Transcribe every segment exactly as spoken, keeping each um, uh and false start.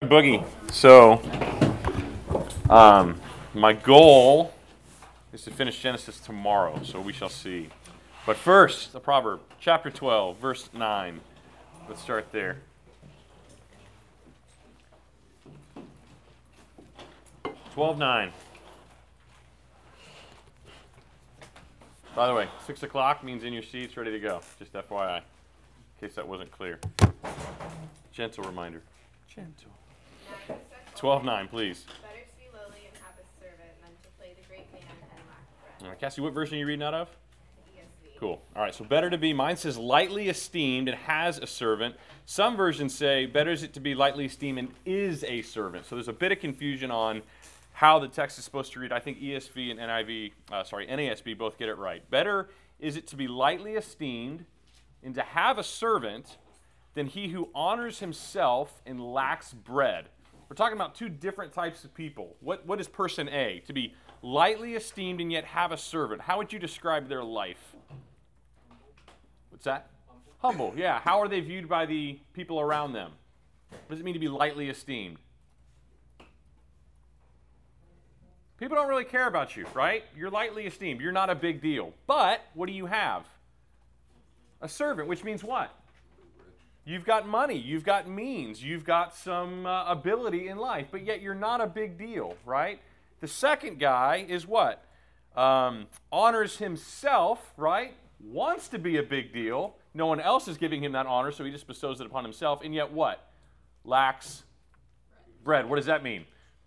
boogie. So, um, my goal is to finish Genesis tomorrow, so we shall see. But first, the proverb, chapter twelve, verse nine. Let's start there. twelve nine. By the way, six o'clock means in your seats, ready to go. Just F Y I, in case that wasn't clear. Gentle reminder. Gentle. twelve nine, please. Better to be lowly and have a servant than to play the great man and lack bread. All right, Cassie, what version are you reading out of? E S V. Cool. All right, so better to be, mine says lightly esteemed and has a servant. Some versions say better is it to be lightly esteemed and is a servant. So there's a bit of confusion on how the text is supposed to read. I think E S V and N I V, uh, sorry, N A S B both get it right. Better is it to be lightly esteemed and to have a servant than he who honors himself and lacks bread. We're talking about two different types of people. What, what is person A? To be lightly esteemed and yet have a servant. How would you describe their life? What's that? Humble. Humble, yeah. How are they viewed by the people around them? What does it mean to be lightly esteemed? People don't really care about you, right? You're lightly esteemed. You're not a big deal. But what do you have? A servant, which means what? You've got money. You've got means. You've got some uh, ability in life, but yet you're not a big deal, right? The second guy is what? Um, honors himself, right? Wants to be a big deal. No one else is giving him that honor, so he just bestows it upon himself. And yet what? Lacks bread. What does that mean?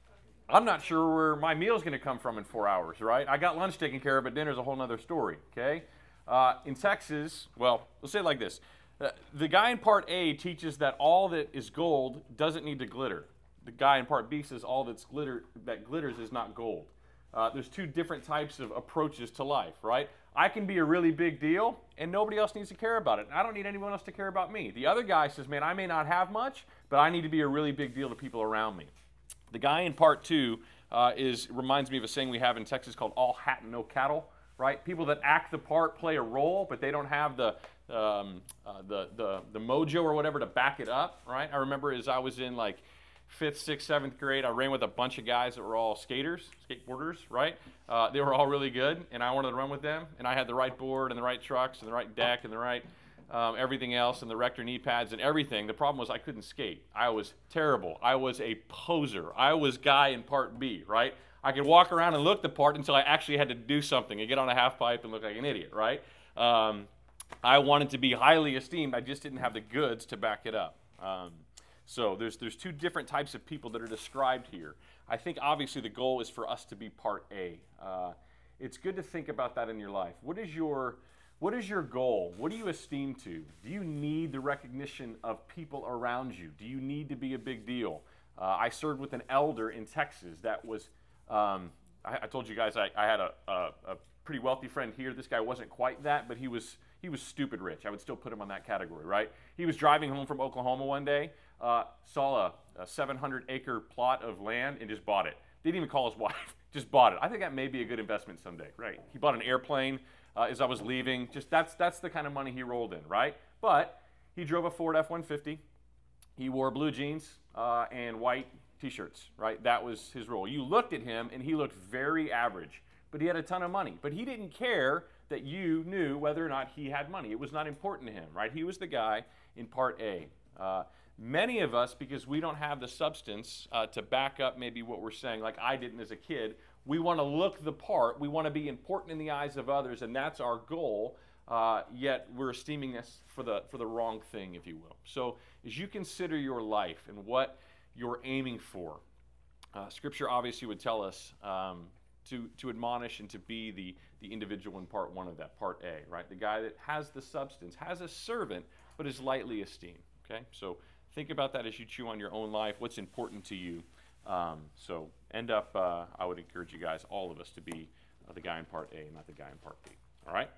I'm not sure where my meal's going to come from in four hours, right? I got lunch taken care of, but dinner's a whole other story, okay? Uh, in Texas, well, let's say it like this. Uh, the guy in part A teaches that all that is gold doesn't need to glitter. The guy in part B says all that's glitter that glitters is not gold. Uh, there's two different types of approaches to life, right? I can be a really big deal, and nobody else needs to care about it. I don't need anyone else to care about me. The other guy says, man, I may not have much, but I need to be a really big deal to people around me. The guy in part two uh, is reminds me of a saying we have in Texas called all hat and no cattle, right? People that act the part play a role, but they don't have the um, uh, the, the the mojo or whatever to back it up, right? I remember as I was in like fifth, sixth, seventh grade, I ran with a bunch of guys that were all skaters, skateboarders, right? Uh, they were all really good, and I wanted to run with them, and I had the right board and the right trucks and the right deck and the right Um, everything else, and the Rector knee pads and everything. The problem was I couldn't skate. I was terrible. I was a poser. I was guy in part B, right? I could walk around and look the part until I actually had to do something and get on a half pipe and look like an idiot, right? Um, I wanted to be highly esteemed. I just didn't have the goods to back it up. Um, so there's there's two different types of people that are described here. I think obviously the goal is for us to be part A. Uh, it's good to think about that in your life. What is your What is your goal? What do you esteem to? Do you need the recognition of people around you? Do you need to be a big deal? Uh, I served with an elder in Texas that was, um, I, I told you guys I, I had a, a, a pretty wealthy friend here. This guy wasn't quite that, but he was he was stupid rich. I would still put him on that category, right? He was driving home from Oklahoma one day, uh, saw a, a seven hundred acre plot of land and just bought it. Didn't even call his wife, just bought it. I think that may be a good investment someday, right? He bought an airplane. Uh, as I was leaving, just that's that's the kind of money he rolled in, right? But he drove a Ford F one fifty. He wore blue jeans uh, and white T-shirts, right? That was his role. You looked at him, and he looked very average, but he had a ton of money. But he didn't care that you knew whether or not he had money. It was not important to him, right? He was the guy in part A. Uh, many of us, because we don't have the substance uh, to back up maybe what we're saying, like I didn't as a kid, we want to look the part. We want to be important in the eyes of others, and that's our goal. Uh, yet we're esteeming this for the for the wrong thing, if you will. So as you consider your life and what you're aiming for, uh, Scripture obviously would tell us um, to to admonish and to be the the individual in part one of that, part A, right? The guy that has the substance, has a servant, but is lightly esteemed. Okay, so think about that as you chew on your own life. What's important to you? Um, so end up, uh, I would encourage you guys, all of us, to be uh, the guy in part A, not the guy in part B. All right?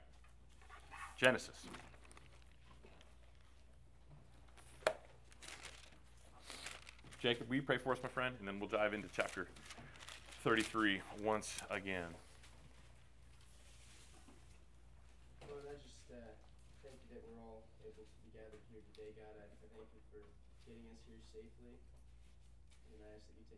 Genesis. Jacob, will you pray for us, my friend? And then we'll dive into chapter thirty-three once again. Lord, I just uh, thank you that we're all able to be gathered here today, God. I, I thank you for getting us here safely.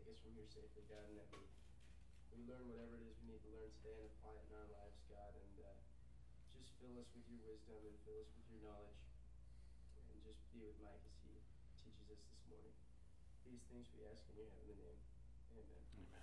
us from here safely, God, and that we, we learn whatever it is we need to learn today and apply it in our lives, God, and uh, just fill us with your wisdom and fill us with your knowledge, and just be with Mike as he teaches us this morning. These things we ask in your heavenly name. Amen.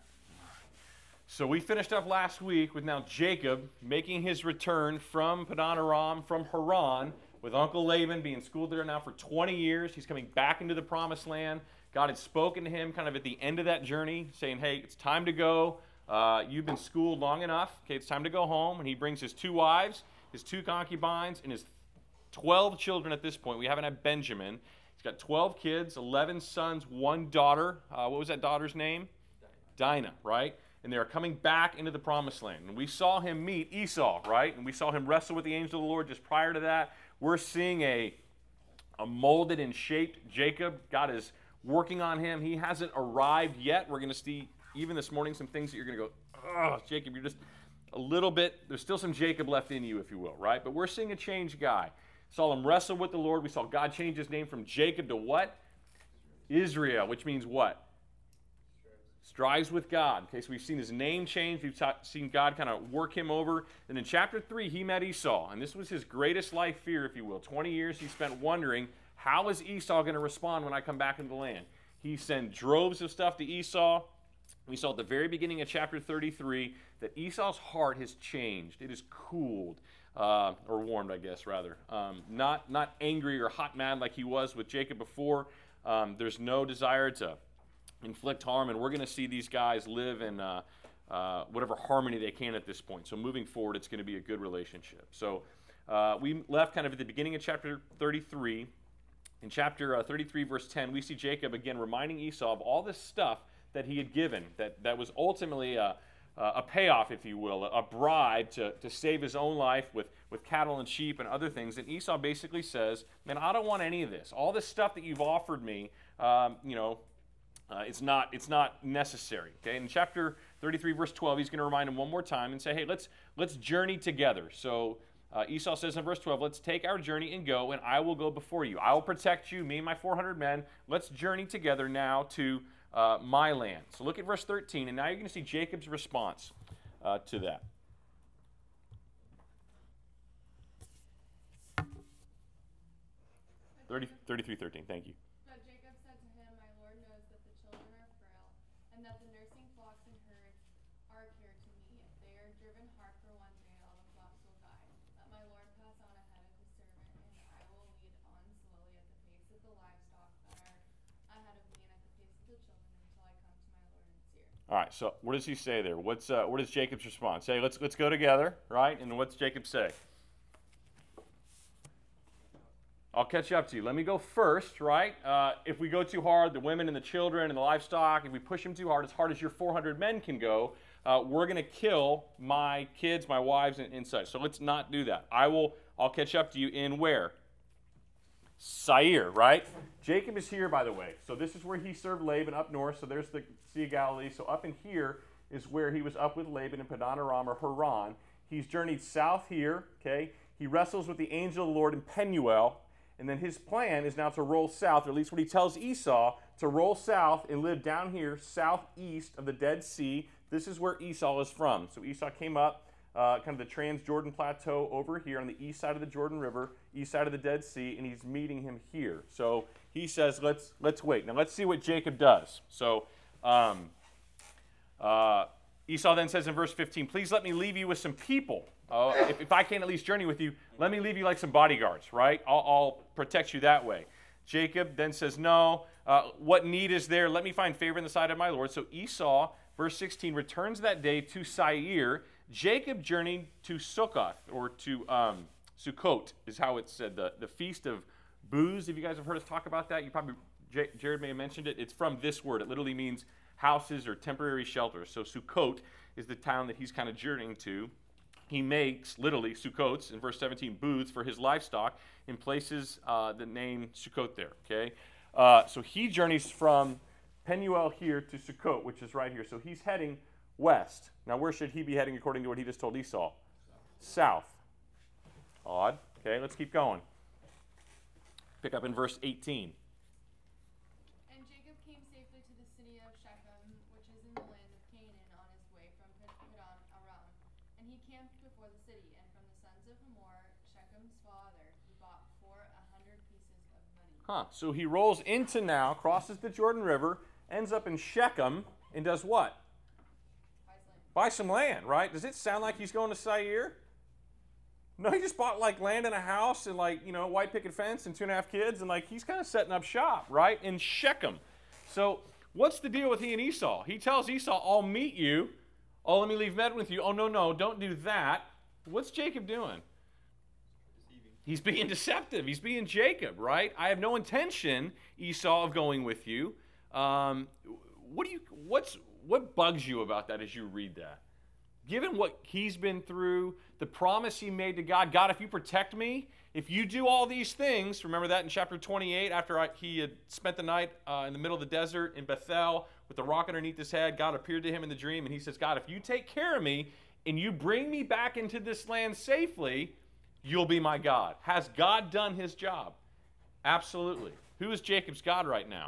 So we finished up last week with now Jacob making his return from Padan Aram, from Haran, with Uncle Laban being schooled there now for twenty years. He's coming back into the promised land. God had spoken to him kind of at the end of that journey, saying, hey, it's time to go. Uh, you've been schooled long enough. Okay, it's time to go home. And he brings his two wives, his two concubines, and his twelve children at this point. We haven't had Benjamin. He's got twelve kids, eleven sons, one daughter. Uh, what was that daughter's name? Dinah, Dinah, right? And they are coming back into the promised land. And we saw him meet Esau, right? And we saw him wrestle with the angel of the Lord just prior to that. We're seeing a, a molded and shaped Jacob. God is working on him. He hasn't arrived yet. We're going to see even this morning some things that you're going to go, oh, Jacob, you're just a little bit, there's still some Jacob left in you, if you will, right?'t But we're seeing a changed guy. Saw him wrestle with the Lord. We saw God change his name from Jacob to what? Israel, which means what? Strives with God. Okay, so we've seen his name change. We've ta- seen God kind of work him over. And in chapter three, he met Esau. And this was his greatest life fear, if you will. twenty years he spent wondering, how is Esau going to respond when I come back into the land? He sent droves of stuff to Esau. We saw at the very beginning of chapter thirty-three that Esau's heart has changed. It is cooled, uh, or warmed, I guess, rather. Um, not, not angry or hot mad like he was with Jacob before. Um, there's no desire to inflict harm, and we're going to see these guys live in uh, uh, whatever harmony they can at this point. So moving forward, it's going to be a good relationship. So uh, we left kind of at the beginning of chapter thirty-three. In chapter uh, thirty-three, verse ten, we see Jacob again reminding Esau of all this stuff that he had given, that, that was ultimately a, a payoff, if you will, a bribe to, to save his own life with, with cattle and sheep and other things. And Esau basically says, man, I don't want any of this. All this stuff that you've offered me, um, you know, Uh, it's not it's not necessary. Okay, in chapter thirty-three, verse twelve, he's going to remind him one more time and say, hey, let's let's journey together. So uh, Esau says in verse twelve, let's take our journey and go, and I will go before you. I will protect you, me and my four hundred men. Let's journey together now to uh, my land. So look at verse thirteen, and now you're going to see Jacob's response uh, to that. thirty, thirty-three thirteen, thank you. But Jacob said to him, my Lord knows that the children are frail, and that the nursing flocks and herds are care to me. If they are driven hard for one day, all the flocks will die. Let my Lord pass on ahead of his servant, and I will lead on slowly at the pace of the livestock that are ahead of me, and at the pace of the children, until I come to my Lord and Seir. All right, so what does he say there? What's uh, what is Jacob's response? Say, let's let's go together, right? And what's Jacob say? I'll catch up to you. Let me go first, right? Uh, if we go too hard, the women and the children and the livestock, if we push them too hard, as hard as your four hundred men can go, uh, we're going to kill my kids, my wives, and, and such. So let's not do that. I will. I'll catch up to you in where? Seir, right? Jacob is here, by the way. So this is where he served Laban up north. So there's the Sea of Galilee. So up in here is where he was up with Laban in Padan Aram or Haran. He's journeyed south here, okay? He wrestles with the angel of the Lord in Penuel. And then his plan is now to roll south, or at least what he tells Esau, to roll south and live down here, southeast of the Dead Sea. This is where Esau is from. So Esau came up, uh, kind of the Trans-Jordan Plateau over here on the east side of the Jordan River, east side of the Dead Sea, and he's meeting him here. So he says, let's let's wait. Now let's see what Jacob does. So um, uh, Esau then says in verse fifteen, please let me leave you with some people. Uh, if, if I can at least journey with you, let me leave you like some bodyguards, right? I'll, I'll protect you that way. Jacob then says, no, uh, what need is there? Let me find favor in the sight of my Lord. So Esau, verse sixteen, returns that day to Seir. Jacob journeyed to Sukkoth, or to um, Sukkot is how it's said, the, the feast of booths. If you guys have heard us talk about that, you probably, J- Jared may have mentioned it. It's from this word. It literally means houses or temporary shelters. So Sukkot is the town that he's kind of journeying to. He makes, literally, Sukkots, in verse seventeen, booths for his livestock, and places uh, the name Sukkot there, okay? Uh, so he journeys from Penuel here to Sukkot, which is right here. So he's heading west. Now, where should he be heading according to what he just told Esau? South. South. Odd. Okay, let's keep going. Pick up in verse eighteen. And Jacob came safely to the city of Shechem, which is in the land of Canaan, on his way from Paddan Aram. And he camped before the city, and from the sons of Hamor, Shechem's father, he bought for a hundred pieces of money. Huh. So he rolls into now, crosses the Jordan River, ends up in Shechem, and does what? Buy some land, right? Does it sound like he's going to Seir? No, he just bought like land and a house and like, you know, white picket fence and two and a half kids, and like he's kind of setting up shop, right, in Shechem. So what's the deal with he and Esau? He tells Esau, I'll meet you. Oh, let me leave med with you. Oh, no, no, don't do that. What's Jacob doing? He's being deceptive. He's being Jacob, right? I have no intention, Esau, of going with you. Um, what do you, what's, what bugs you about that as you read that? Given what he's been through, the promise he made to God, God, if you protect me, if you do all these things, remember that in chapter twenty-eight, after I, he had spent the night uh, in the middle of the desert in Bethel with the rock underneath his head, God appeared to him in the dream, and he says, God, if you take care of me and you bring me back into this land safely, you'll be my God. Has God done his job? Absolutely. Who is Jacob's God right now?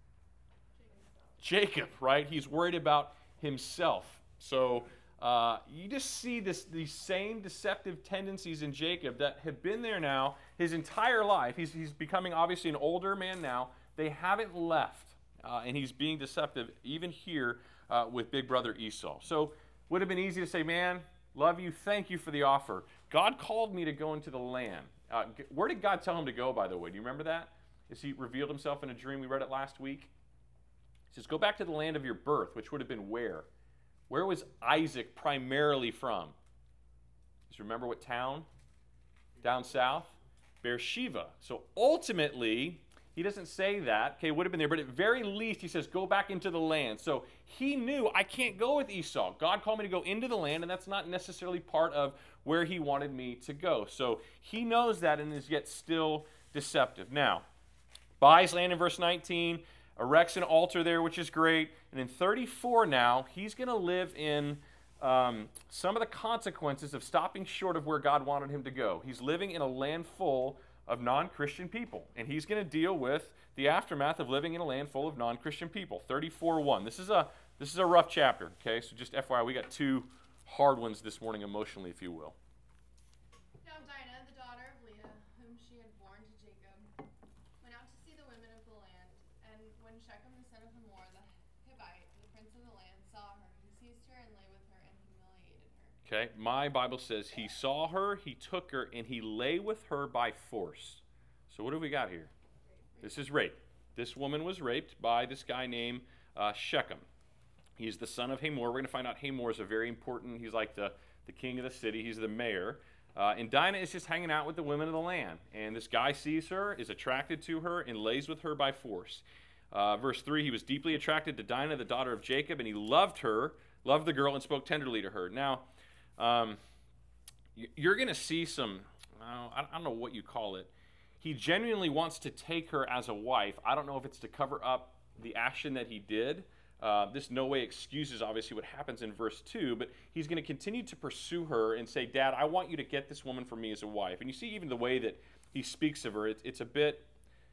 Jacob, right? He's worried about himself. So uh, you just see this, these same deceptive tendencies in Jacob that have been there now his entire life. He's, he's becoming obviously an older man now. They haven't left, uh, and he's being deceptive even here uh, with big brother Esau. So would have been easy to say, man, love you, thank you for the offer. God called me to go into the land. Uh, where did God tell him to go, by the way? Do you remember that? As he revealed himself in a dream, we read it last week. He says, go back to the land of your birth, which would have been where? Where was Isaac primarily from? Just remember what town? Down south? Beersheba. So ultimately, he doesn't say that. Okay, would have been there, but at very least, he says, go back into the land. So he knew, I can't go with Esau. God called me to go into the land, and that's not necessarily part of where he wanted me to go. So he knows that and is yet still deceptive. Now, buys land in verse nineteen, erects an altar there, which is great. And in thirty-four now, he's going to live in um, some of the consequences of stopping short of where God wanted him to go. He's living in a land full of non-Christian people. And he's going to deal with the aftermath of living in a land full of non-Christian people. thirty-four one. This is a this is a rough chapter, okay? So just F Y I, we got two hard ones this morning emotionally, if you will. Now Dinah, the daughter of Leah, whom she had borne to Jacob, went out to see the women of the land. And when Shechem the son of Hamor, the Hivite, the prince of the land, saw her, he seized her and lay with her and humiliated her. Okay, my Bible says he saw her, he took her, and he lay with her by force. So what do we got here? This is rape. This woman was raped by this guy named uh, Shechem. He's the son of Hamor. We're going to find out Hamor is a very important, he's like the, the king of the city. He's the mayor. Uh, and Dinah is just hanging out with the women of the land. And this guy sees her, is attracted to her, and lays with her by force. Uh, verse three, he was deeply attracted to Dinah, the daughter of Jacob, and he loved her, loved the girl, and spoke tenderly to her. Now, um, you're going to see some, uh, I don't know what you call it. He genuinely wants to take her as a wife. I don't know if it's to cover up the action that he did. Uh, this no way excuses, obviously, what happens in verse two, but he's going to continue to pursue her and say, Dad, I want you to get this woman for me as a wife. And you see even the way that he speaks of her, it, it's a bit,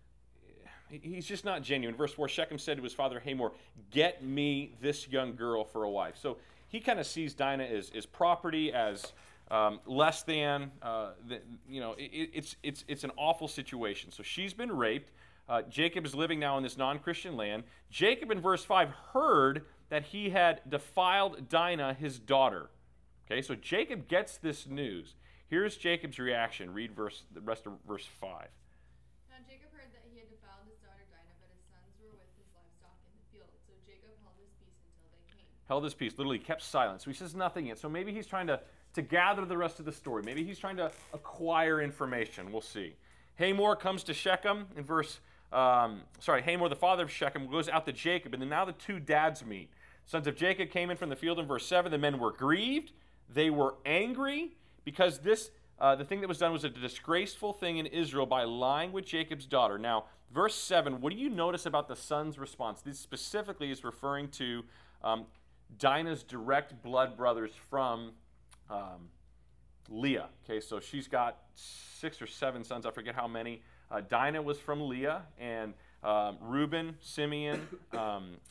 he's just not genuine. Verse four, Shechem said to his father Hamor, get me this young girl for a wife. So he kind of sees Dinah as, as property, as um, less than, uh, the, you know, it, it's, it's, it's an awful situation. So she's been raped. Uh, Jacob is living now in this non-Christian land. Jacob, in verse five, heard that he had defiled Dinah, his daughter. Okay, so Jacob gets this news. Here's Jacob's reaction. Read verse, the rest of verse five. Now Jacob heard that he had defiled his daughter Dinah, but his sons were with his livestock in the field. So Jacob held his peace until they came. Held his peace, literally kept silence. So he says nothing yet. So maybe he's trying to, to gather the rest of the story. Maybe he's trying to acquire information. We'll see. Hamor comes to Shechem in verse Um, sorry, Hamor, the father of Shechem, goes out to Jacob, and then now the two dads meet. Sons of Jacob came in from the field in verse seven. The men were grieved. They were angry because this, uh, the thing that was done was a disgraceful thing in Israel by lying with Jacob's daughter. Now, verse seven, what do you notice about the son's response? This specifically is referring to um, Dinah's direct blood brothers from um, Leah. Okay, so she's got six or seven sons. I forget how many. Uh, Dinah was from Leah, and um, Reuben, Simeon, um,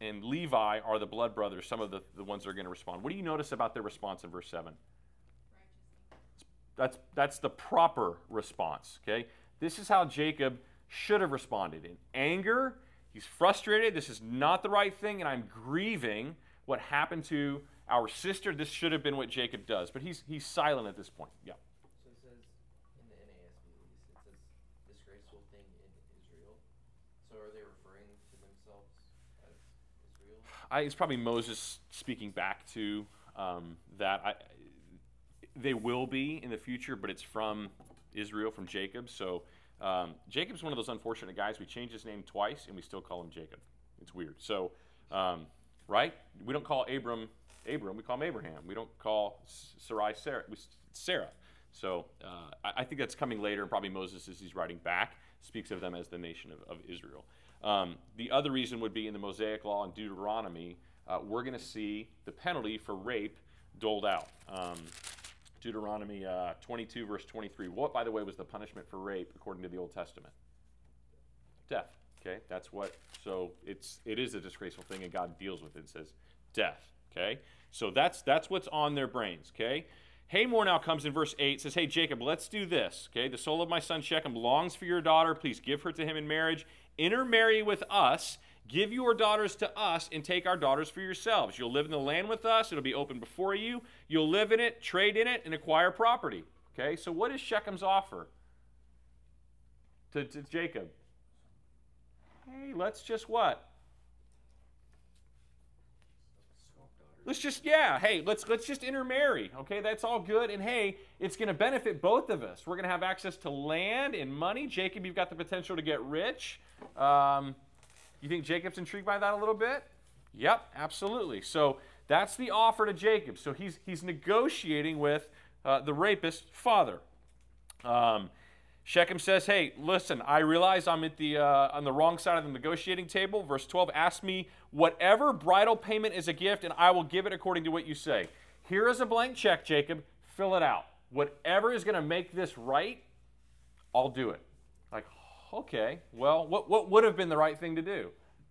and Levi are the blood brothers, some of the, the ones that are going to respond. What do you notice about their response in verse seven? That's, that's the proper response, okay? This is how Jacob should have responded. In anger, he's frustrated. This is not the right thing, and I'm grieving what happened to our sister. This should have been what Jacob does. But he's, he's silent at this point. Yeah. So it says, in the N A S B at least, it says disgraceful thing in Israel. So are they referring to themselves as Israel? I, it's probably Moses speaking back to um, that. I, they will be in the future, but it's from Israel, from Jacob. So um, Jacob's one of those unfortunate guys. We changed his name twice, and we still call him Jacob. It's weird. So, um, right? We don't call Abram Abram. We call him Abraham. We don't call Sarai Sarah. Sarah. So uh, I, I think that's coming later, and probably Moses, as he's writing back, speaks of them as the nation of, of Israel. Um, the other reason would be in the Mosaic Law and Deuteronomy, uh, we're going to see the penalty for rape doled out. Um, Deuteronomy uh, twenty-two, verse twenty-three. What, by the way, was the punishment for rape according to the Old Testament? Death. Okay, that's what. So it's it is a disgraceful thing, and God deals with it. It says death. Okay, so that's that's what's on their brains. Okay, Hamor now comes in verse eight. Says, "Hey Jacob, let's do this. Okay, the soul of my son Shechem longs for your daughter. Please give her to him in marriage. Intermarry with us. Give your daughters to us and take our daughters for yourselves. You'll live in the land with us. It'll be open before you. You'll live in it, trade in it, and acquire property." Okay, so what is Shechem's offer to, to Jacob? Hey, let's just what? Let's just, yeah, hey, let's let's just intermarry. Okay, that's all good. And hey, it's going to benefit both of us. We're going to have access to land and money. Jacob, you've got the potential to get rich. Um... You think Jacob's intrigued by that a little bit? Yep, absolutely. So that's the offer to Jacob. So he's he's negotiating with uh, the rapist's father. Um, Shechem says, "Hey, listen, I realize I'm at the uh, on the wrong side of the negotiating table." Verse twelve, "Ask me whatever bridal payment is a gift, and I will give it according to what you say." Here is a blank check, Jacob. Fill it out. Whatever is going to make this right, I'll do it. Like, okay, well, what, what would have been the right thing to do?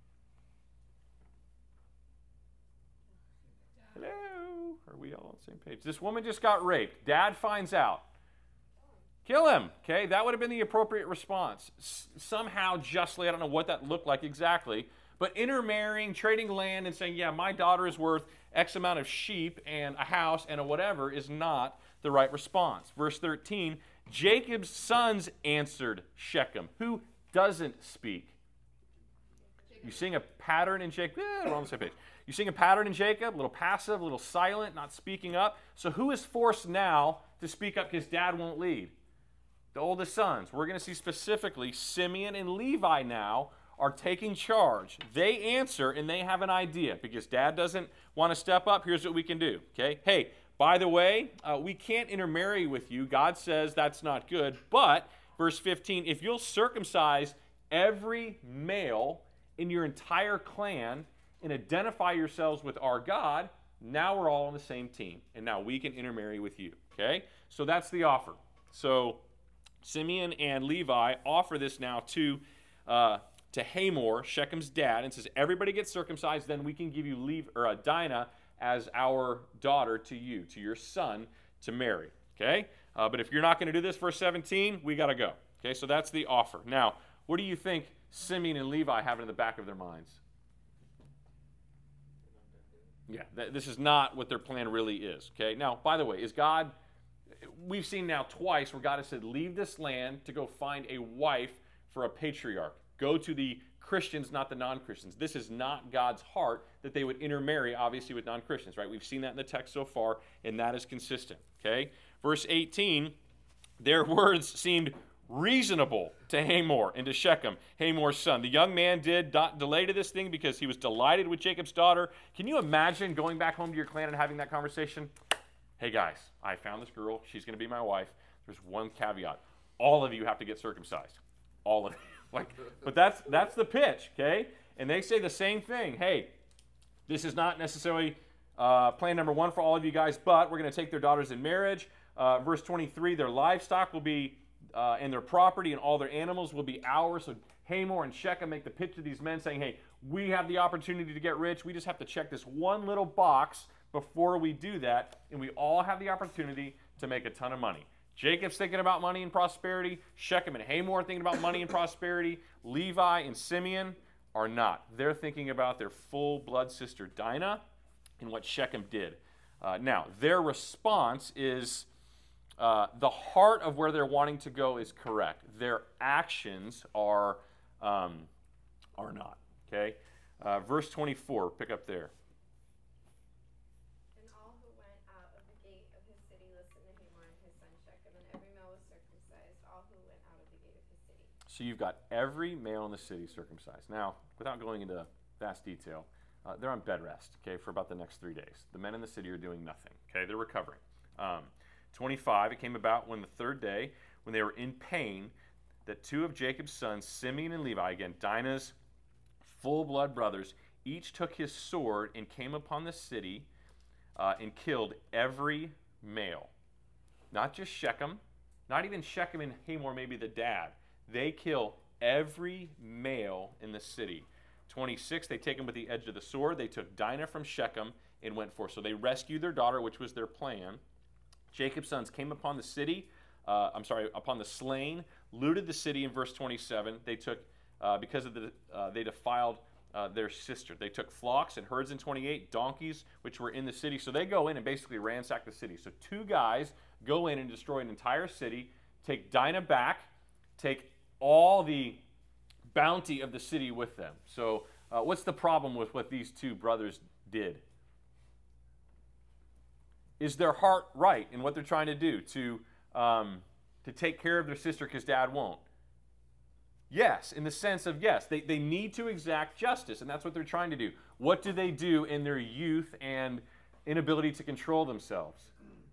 Hello? Are we all on the same page? This woman just got raped. Dad finds out. Kill him. Okay, that would have been the appropriate response. S- somehow, justly, I don't know what that looked like exactly, but intermarrying, trading land, and saying, yeah, my daughter is worth X amount of sheep and a house and a whatever is not the right response. Verse thirteen, Jacob's sons answered Shechem, who doesn't speak. You seeing a pattern in Jacob? Eh, we're on the same page. You seeing a pattern in Jacob? A little passive, a little silent, not speaking up. So who is forced now to speak up because dad won't lead? The oldest sons. We're going to see specifically Simeon and Levi now are taking charge. They answer and they have an idea because dad doesn't want to step up. Here's what we can do. Okay? Hey, by the way, uh, we can't intermarry with you. God says that's not good. But, verse fifteen, if you'll circumcise every male in your entire clan and identify yourselves with our God, now we're all on the same team. And now we can intermarry with you. Okay? So that's the offer. So Simeon and Levi offer this now to, uh, to Hamor, Shechem's dad, and says, everybody gets circumcised, then we can give you Levi, or, uh, Dinah as our daughter to you, to your son, to marry. Okay? Uh, but if you're not going to do this, verse seventeen, we got to go. Okay? So that's the offer. Now, what do you think Simeon and Levi have in the back of their minds? Yeah, th- this is not what their plan really is. Okay? Now, by the way, is God, we've seen now twice where God has said, leave this land to go find a wife for a patriarch. Go to the Christians, not the non-Christians. This is not God's heart that they would intermarry, obviously, with non-Christians, right? We've seen that in the text so far, and that is consistent, okay? Verse eighteen, their words seemed reasonable to Hamor and to Shechem, Hamor's son. The young man did not delay to this thing because he was delighted with Jacob's daughter. Can you imagine going back home to your clan and having that conversation? Hey, guys, I found this girl. She's going to be my wife. There's one caveat. All of you have to get circumcised. All of you. Like, but that's that's the pitch, okay? And they say the same thing. Hey, this is not necessarily uh, plan number one for all of you guys, but we're going to take their daughters in marriage. Uh, verse twenty-three, their livestock will be, uh, and their property and all their animals will be ours. So Hamor and Shechem make the pitch to these men saying, hey, we have the opportunity to get rich. We just have to check this one little box before we do that, and we all have the opportunity to make a ton of money. Jacob's thinking about money and prosperity. Shechem and Hamor are thinking about money and prosperity. Levi and Simeon are not. They're thinking about their full-blood sister Dinah and what Shechem did. Uh, now, their response is uh, the heart of where they're wanting to go is correct. Their actions are, um, are not. Okay? Uh, verse twenty-four, pick up there. And all who went out of the gate of his city listened to Hamor and his son Shechem, and every male was circumcised, all who went out of the gate of his city. So you've got every male in the city circumcised. Now, without going into vast detail, uh, they're on bed rest, okay, for about the next three days. The men in the city are doing nothing, okay? They're recovering. Um, twenty-five, it came about when the third day, when they were in pain, that two of Jacob's sons, Simeon and Levi, again, Dinah's full-blood brothers, each took his sword and came upon the city uh, and killed every male. Not just Shechem, not even Shechem and Hamor, maybe the dad. They kill every male in the city. twenty-six, they take him with the edge of the sword. They took Dinah from Shechem and went forth. So they rescued their daughter, which was their plan. Jacob's sons came upon the city, uh, I'm sorry, upon the slain, looted the city in verse twenty-seven. They took, uh, because of the, uh, they defiled uh, their sister. They took flocks and herds in twenty-eight, donkeys, which were in the city. So they go in and basically ransack the city. So two guys go in and destroy an entire city, take Dinah back, take all the bounty of the city with them. So uh, what's the problem with what these two brothers did? Is their heart right in what they're trying to do? To, um, to take care of their sister because dad won't? Yes, in the sense of yes, they, they need to exact justice, and that's what they're trying to do. What do they do in their youth and inability to control themselves?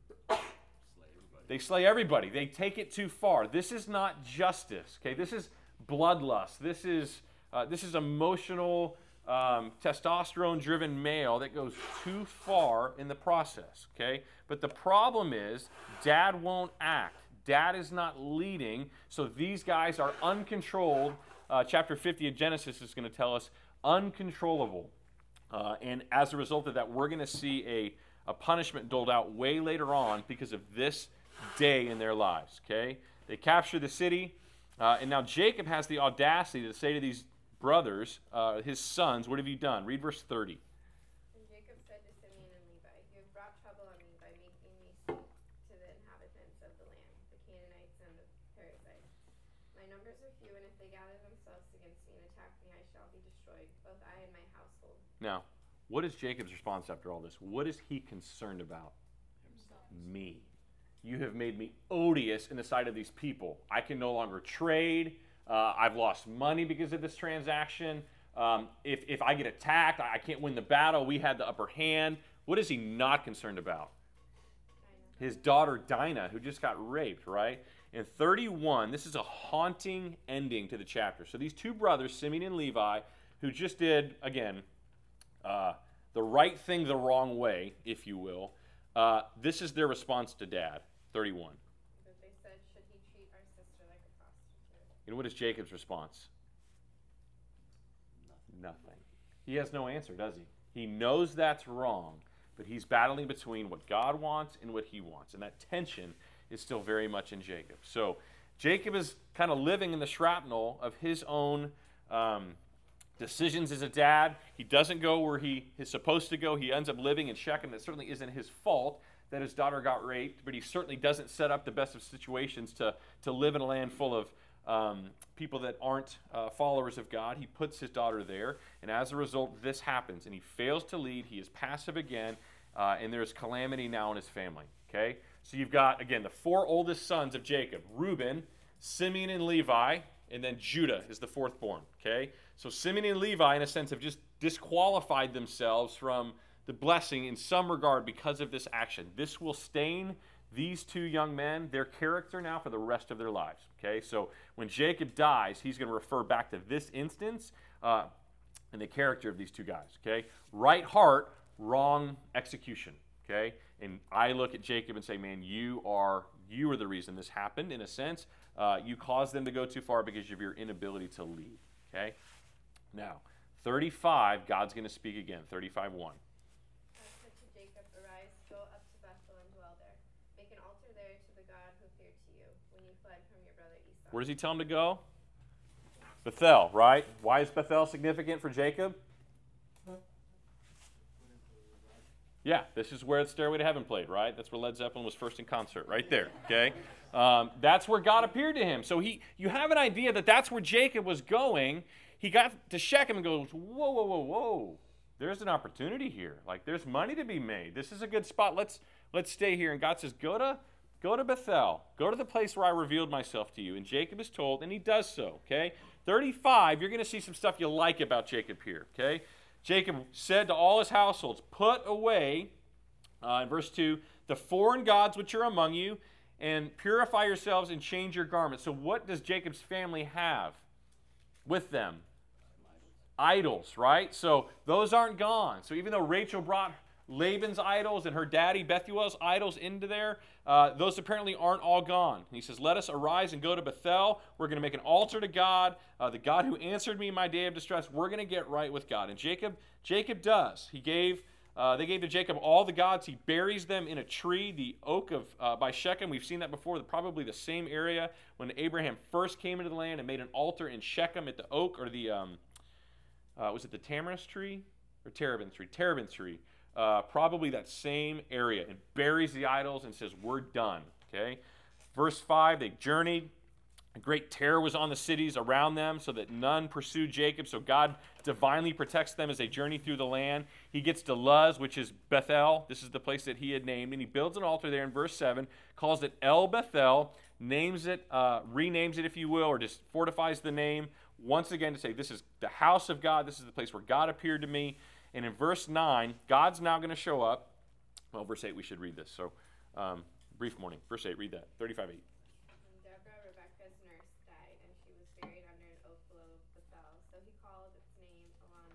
They slay everybody. They take it too far. This is not justice. Okay, this is bloodlust. This is uh, this is emotional, um, testosterone-driven male that goes too far in the process. Okay, but the problem is, dad won't act. Dad is not leading. So these guys are uncontrolled. Uh, chapter fifty of Genesis is going to tell us uncontrollable, uh, and as a result of that, we're going to see a a punishment doled out way later on because of this day in their lives, okay? They capture the city, uh, and now Jacob has the audacity to say to these brothers, uh, his sons, what have you done? Read verse thirty. And Jacob said to Simeon and Levi, you have brought trouble on me by making me speak to the inhabitants of the land, the Canaanites and the Perizzites. My numbers are few, and if they gather themselves against me and attack me, I shall be destroyed, both I and my household. Now, what is Jacob's response after all this? What is he concerned about? Himself. Me. You have made me odious in the sight of these people. I can no longer trade. Uh, I've lost money because of this transaction. Um, if, if I get attacked, I can't win the battle. We had the upper hand. What is he not concerned about? His daughter Dinah, who just got raped, right? In thirty-one, this is a haunting ending to the chapter. So these two brothers, Simeon and Levi, who just did, again, uh, the right thing the wrong way, if you will, Uh, this is their response to dad, thirty-one. But they said, should he treat our sister like a prostitute? And what is Jacob's response? Nothing. Nothing. He has no answer, does he? He knows that's wrong, but he's battling between what God wants and what he wants. And that tension is still very much in Jacob. So Jacob is kind of living in the shrapnel of his own um, decisions as a dad. He doesn't go where he is supposed to go. He ends up living in Shechem. That certainly isn't his fault that his daughter got raped, but he certainly doesn't set up the best of situations to, to live in a land full of um, people that aren't uh, followers of God. He puts his daughter there, and as a result, this happens, and he fails to lead. He is passive again, uh, and there's calamity now in his family. Okay? So you've got, again, the four oldest sons of Jacob, Reuben, Simeon, and Levi, and then Judah is the fourth born. Okay? So Simeon and Levi, in a sense, have just disqualified themselves from the blessing in some regard because of this action. This will stain these two young men, their character now for the rest of their lives. Okay, so when Jacob dies, he's going to refer back to this instance uh, and the character of these two guys. Okay, right heart, wrong execution. Okay, and I look at Jacob and say, man, you are you are the reason this happened. In a sense, uh, you caused them to go too far because of your inability to lead. Okay. Now, thirty-five, God's going to speak again. thirty-five one. God said to Jacob, "Arise, go up to Bethel and dwell there. Make an altar there to the God who appeared to you when you fled from your brother Esau." Where does he tell him to go? Bethel, right? Why is Bethel significant for Jacob? Yeah, this is where Stairway to Heaven played, right? That's where Led Zeppelin was first in concert, right there, okay? Um, that's where God appeared to him. So he, you have an idea that that's where Jacob was going. He got to Shechem and goes, whoa, whoa, whoa, whoa. There's an opportunity here. Like, there's money to be made. This is a good spot. Let's let's stay here. And God says, go to, go to Bethel. Go to the place where I revealed myself to you. And Jacob is told, and he does so, okay? thirty-five, you're going to see some stuff you like about Jacob here, okay? Jacob said to all his households, put away, uh, in verse two, the foreign gods which are among you, and purify yourselves and change your garments. So what does Jacob's family have with them? Idols, right? So those aren't gone. So even though Rachel brought Laban's idols and her daddy Bethuel's idols into there, uh, those apparently aren't all gone. And he says, let us arise and go to Bethel. We're going to make an altar to God, uh, the God who answered me in my day of distress. We're going to get right with God. And Jacob, Jacob does. He gave, uh, they gave to Jacob all the gods. He buries them in a tree, the oak of uh, by Shechem. We've seen that before, probably the same area when Abraham first came into the land and made an altar in Shechem at the oak, or the, um, uh, was it the tamarisk tree or terebinth tree? Terebinth tree. Uh, probably that same area, and buries the idols and says, we're done, okay? Verse five, they journeyed. A great terror was on the cities around them so that none pursued Jacob. So God divinely protects them as they journey through the land. He gets to Luz, which is Bethel. This is the place that he had named. And he builds an altar there in verse seven, calls it El Bethel, names it, uh, renames it, if you will, or just fortifies the name once again to say, this is the house of God. This is the place where God appeared to me. And in verse nine, God's now going to show up. Well, verse eight, we should read this. So, um, brief morning. Verse eight, read that. thirty-five eight. And Deborah, Rebekah's nurse, died, and she was buried under an oak below Bethel. So he called its name Elon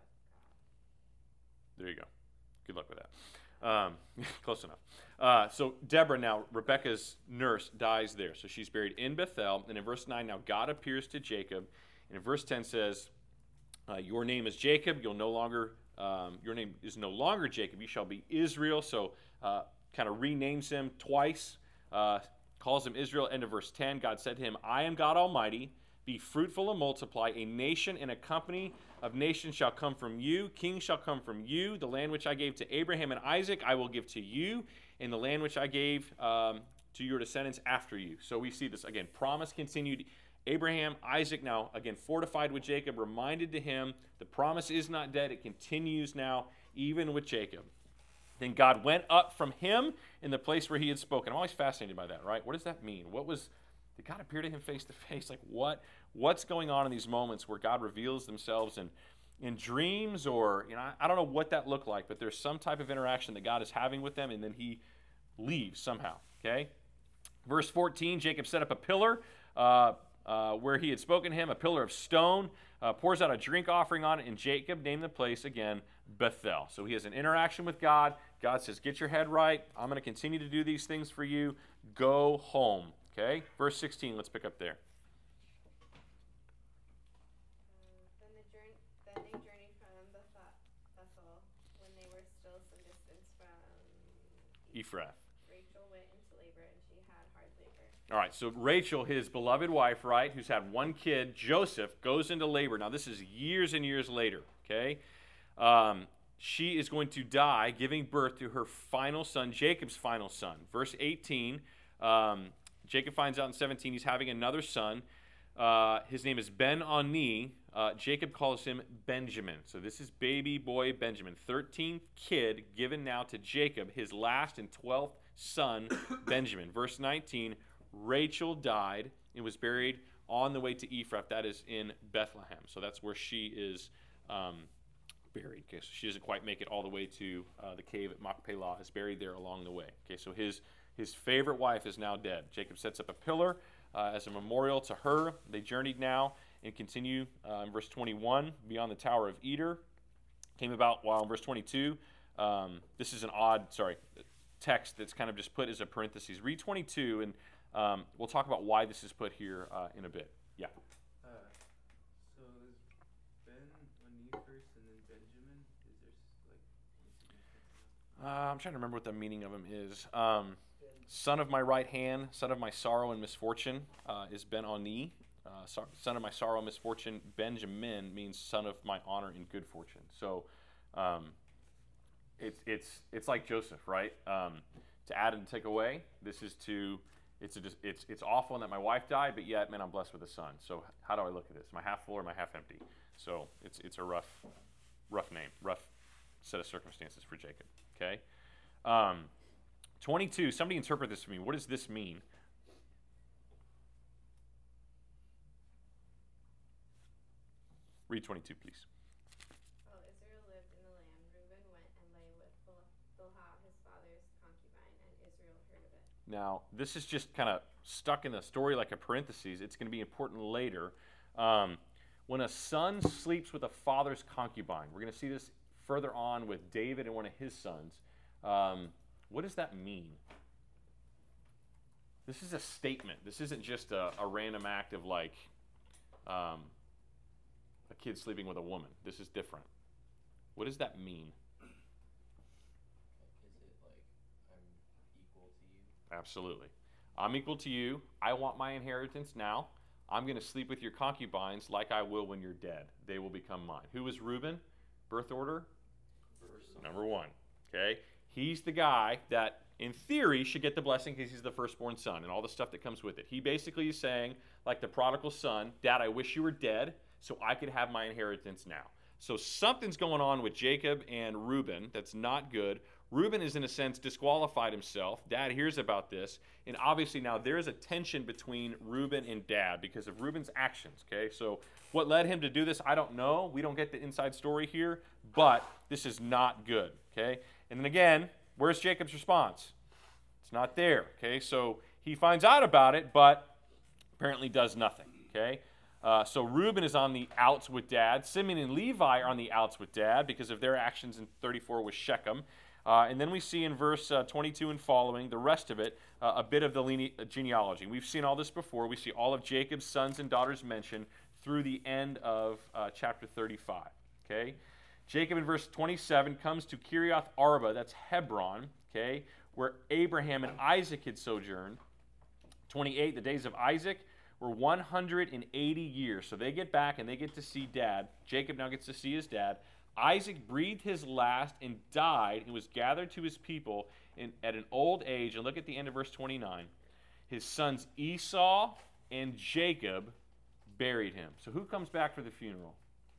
Bethel. There you go. Good luck with that. Um, close enough. Uh, so Deborah now, Rebekah's nurse, dies there. So she's buried in Bethel. And in verse nine, now God appears to Jacob. And in verse ten says, uh, your name is Jacob. You'll no longer... Um, your name is no longer Jacob, you shall be Israel. So uh, kind of renames him twice, uh, calls him Israel. End of verse ten, God said to him, I am God Almighty, be fruitful and multiply. A nation and a company of nations shall come from you. Kings shall come from you. The land which I gave to Abraham and Isaac I will give to you, and the land which I gave um, to your descendants after you. So we see this again, promise continued. Abraham, Isaac now, again, fortified with Jacob, reminded to him the promise is not dead. It continues now, even with Jacob. Then God went up from him in the place where he had spoken. I'm always fascinated by that, right? What does that mean? What was, did God appear to him face to face? Like what, what's going on in these moments where God reveals themselves in, in dreams, or, you know, I, I don't know what that looked like, but there's some type of interaction that God is having with them, and then he leaves somehow, okay? Verse fourteen, Jacob set up a pillar, uh, Uh, where he had spoken to him, a pillar of stone, uh, pours out a drink offering on it, and Jacob named the place again Bethel. So he has an interaction with God. God says, get your head right. I'm going to continue to do these things for you. Go home. Okay? Verse sixteen, let's pick up there. Uh, then, the journey, then they journeyed from Bethel, Bethel when they were still some distance from Ephrath. Rachel went into labor, and she had hard labor. All right, so Rachel, his beloved wife, right, who's had one kid, Joseph, goes into labor. Now, this is years and years later, okay? Um, she is going to die giving birth to her final son, Jacob's final son. Verse eighteen, um, Jacob finds out in seventeen he's having another son. Uh, his name is Ben-Oni. Uh, Jacob calls him Benjamin. So this is baby boy Benjamin, thirteenth kid given now to Jacob, his last and twelfth son, Benjamin. Verse nineteen, Rachel died and was buried on the way to Ephrath. That is in Bethlehem. So that's where she is um, buried. Okay, so she doesn't quite make it all the way to uh, the cave at Machpelah. Is buried there along the way. Okay, so his his favorite wife is now dead. Jacob sets up a pillar uh, as a memorial to her. They journeyed now and continue uh, in verse twenty-one beyond the Tower of Eder. Came about while in verse twenty-two. Um, this is an odd, sorry, text that's kind of just put as a parenthesis. Read twenty-two and Um, we'll talk about why this is put here uh, in a bit. Yeah. Uh, so is Ben Oni for I'm trying to remember what the meaning of him is. Um, son of my right hand, son of my sorrow and misfortune uh, is Ben-Oni. Uh, so, son of my sorrow and misfortune. Benjamin means son of my honor and good fortune. So um, it's it's it's like Joseph, right? Um, to add and take away. This is to it's a, it's it's awful that my wife died, but yet, man, I'm blessed with a son. So how do I look at this? Am I half full or am I half empty? So it's it's a rough rough name, rough set of circumstances for Jacob. Okay. Um, twenty-two. Somebody interpret this for me. What does this mean? Read twenty-two, please. While Israel lived in the land, Reuben went and lay with Bil- Bilhah, his father's concubine, and Israel heard of it. Now, this is just kind of stuck in the story like a parenthesis. It's going to be important later. Um, when a son sleeps with a father's concubine, we're going to see this further on with David and one of his sons. Um, what does that mean? This is a statement. This isn't just a, a random act of like um, a kid sleeping with a woman. This is different. What does that mean? Is it like I'm equal to you? Absolutely. I'm equal to you. I want my inheritance now. I'm going to sleep with your concubines like I will when you're dead. They will become mine. Who is Reuben? Birth order? First. Number one. Okay? He's the guy that, in theory, should get the blessing because he's the firstborn son and all the stuff that comes with it. He basically is saying, like the prodigal son, Dad, I wish you were dead so I could have my inheritance now. So something's going on with Jacob and Reuben that's not good. Reuben is, in a sense, disqualified himself. Dad hears about this. And obviously now there is a tension between Reuben and Dad because of Reuben's actions. Okay, so what led him to do this, I don't know. We don't get the inside story here. But this is not good. Okay, and then again, where's Jacob's response? It's not there. Okay, so he finds out about it, but apparently does nothing. Okay. Uh, so Reuben is on the outs with Dad. Simeon and Levi are on the outs with Dad because of their actions in thirty-four with Shechem. Uh, and then we see in verse uh, twenty-two and following, the rest of it, uh, a bit of the line- genealogy. We've seen all this before. We see all of Jacob's sons and daughters mentioned through the end of uh, chapter thirty-five. Okay, Jacob in verse twenty-seven comes to Kiriath Arba, that's Hebron, okay, where Abraham and Isaac had sojourned. twenty-eight, the days of Isaac were one hundred eighty years. So they get back and they get to see Dad. Jacob now gets to see his dad. Isaac breathed his last and died and was gathered to his people in, at an old age. And look at the end of verse twenty-nine. His sons Esau and Jacob buried him. So who comes back for the funeral?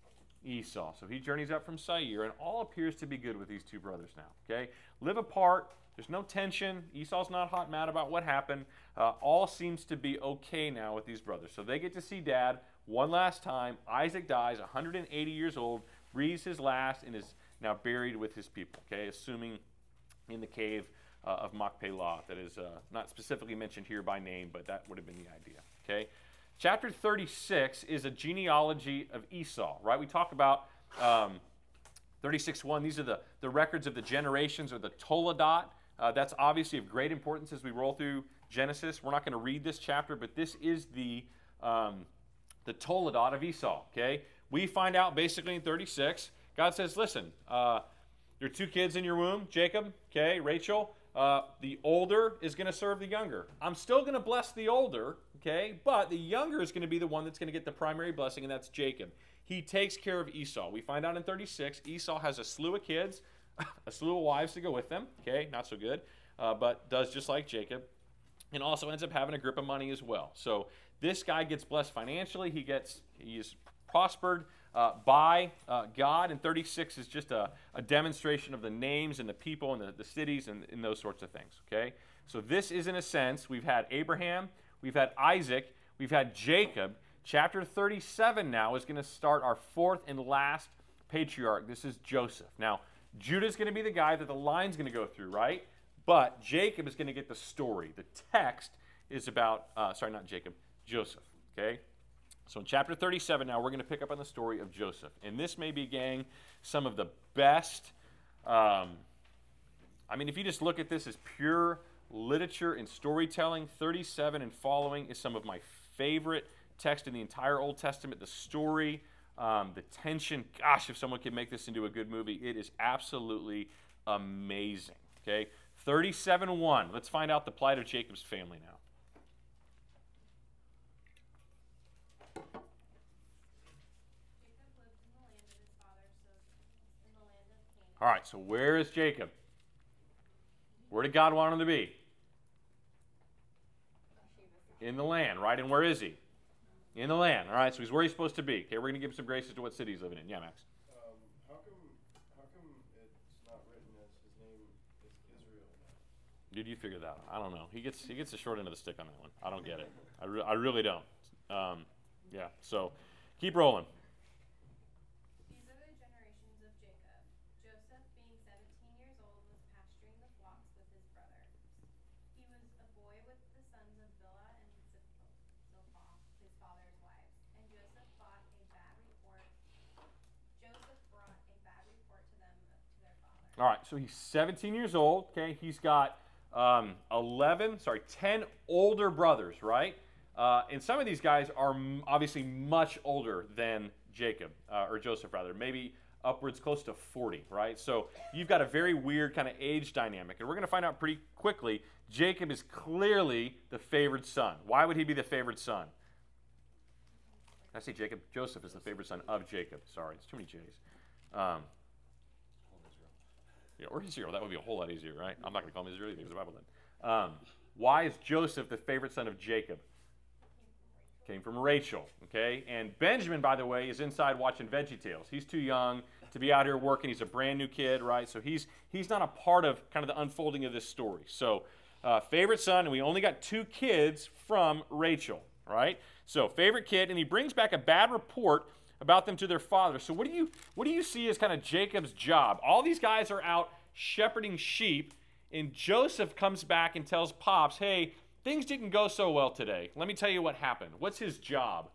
Esau. So he journeys up from Seir, and all appears to be good with these two brothers now. Okay, live apart. There's no tension. Esau's not hot mad about what happened. Uh, all seems to be okay now with these brothers. So they get to see Dad one last time. Isaac dies, one hundred eighty years old, breathes his last, and is now buried with his people. Okay, assuming in the cave uh, of Machpelah. That is uh, not specifically mentioned here by name, but that would have been the idea. Okay, chapter thirty-six is a genealogy of Esau. Right? We talk about um, thirty-six one. These are the the records of the generations, or the Toledot. Uh, that's obviously of great importance as we roll through Genesis. We're not going to read this chapter, but this is the um, the Toledot of Esau. Okay, we find out basically in thirty-six, God says, "Listen, uh, there are two kids in your womb, Jacob, okay, Rachel. Uh, the older is going to serve the younger. I'm still going to bless the older, okay, but the younger is going to be the one that's going to get the primary blessing, and that's Jacob. He takes care of Esau. We find out in thirty-six, Esau has a slew of kids." A slew of wives to go with them, okay, not so good, uh, but does just like Jacob, and also ends up having a grip of money as well. So this guy gets blessed financially. He gets, he is prospered uh, by uh, God, and thirty-six is just a, a demonstration of the names and the people and the, the cities and, and those sorts of things, okay? So this is, in a sense, we've had Abraham, we've had Isaac, we've had Jacob. Chapter thirty-seven now is going to start our fourth and last patriarch. This is Joseph. Now, Judah's going to be the guy that the line's going to go through, right? But Jacob is going to get the story. The text is about, uh, sorry, not Jacob, Joseph, okay? So in chapter thirty-seven now, we're going to pick up on the story of Joseph. And this may be, gang, some of the best, um, I mean, if you just look at this as pure literature and storytelling, thirty-seven and following is some of my favorite text in the entire Old Testament. The story, Um, the tension, gosh, if someone could make this into a good movie, it is absolutely amazing, Okay, thirty-seven one. Let's find out the plight of Jacob's family now. Jacob lived in the land of his father, so in the land of Canaan. All right, so where is Jacob? Where did God want him to be? In the land, right? And where is he? In the land. All right, so he's where he's supposed to be. Okay, we're going to give him some graces to what city he's living in. Yeah, Max. Um, how come, how come it's not written as his name is Israel now? Did you figure that out? I don't know. He gets he gets the short end of the stick on that one. I don't get it. I, re- I really don't. Um, yeah, so keep rolling. These are the generations of Jacob. Joseph, being seventeen years old, was pasturing the flocks with his brothers. He was a boy with the sons of Bilhah and Zilpah, his father's wives. And Joseph brought a bad report. Joseph brought a bad report to them to their father. All right, so he's seventeen years old. Okay, he's got um, eleven, sorry, ten older brothers, right? Uh, and some of these guys are m- obviously much older than Jacob, uh, or Joseph rather, maybe upwards close to forty, right? So you've got a very weird kind of age dynamic. And we're going to find out pretty quickly, Jacob is clearly the favored son. Why would he be the favored son? I say Jacob, Joseph is the favored son of Jacob. Sorry, it's too many J's. Um, yeah, or Israel, that would be a whole lot easier, right? I'm not going to call him Israel either, because the Bible did. Um, why is Joseph the favorite son of Jacob? Came from Rachel, okay? And Benjamin, by the way, is inside watching VeggieTales. He's too young to be out here working. He's a brand new kid, right? So he's he's not a part of kind of the unfolding of this story. So uh, favorite son, and we only got two kids from Rachel, right? So favorite kid, and he brings back a bad report about them to their father. So what do you what do you see as kind of Jacob's job? All these guys are out shepherding sheep, and Joseph comes back and tells Pops, hey, things didn't go so well today. Let me tell you what happened. What's his job?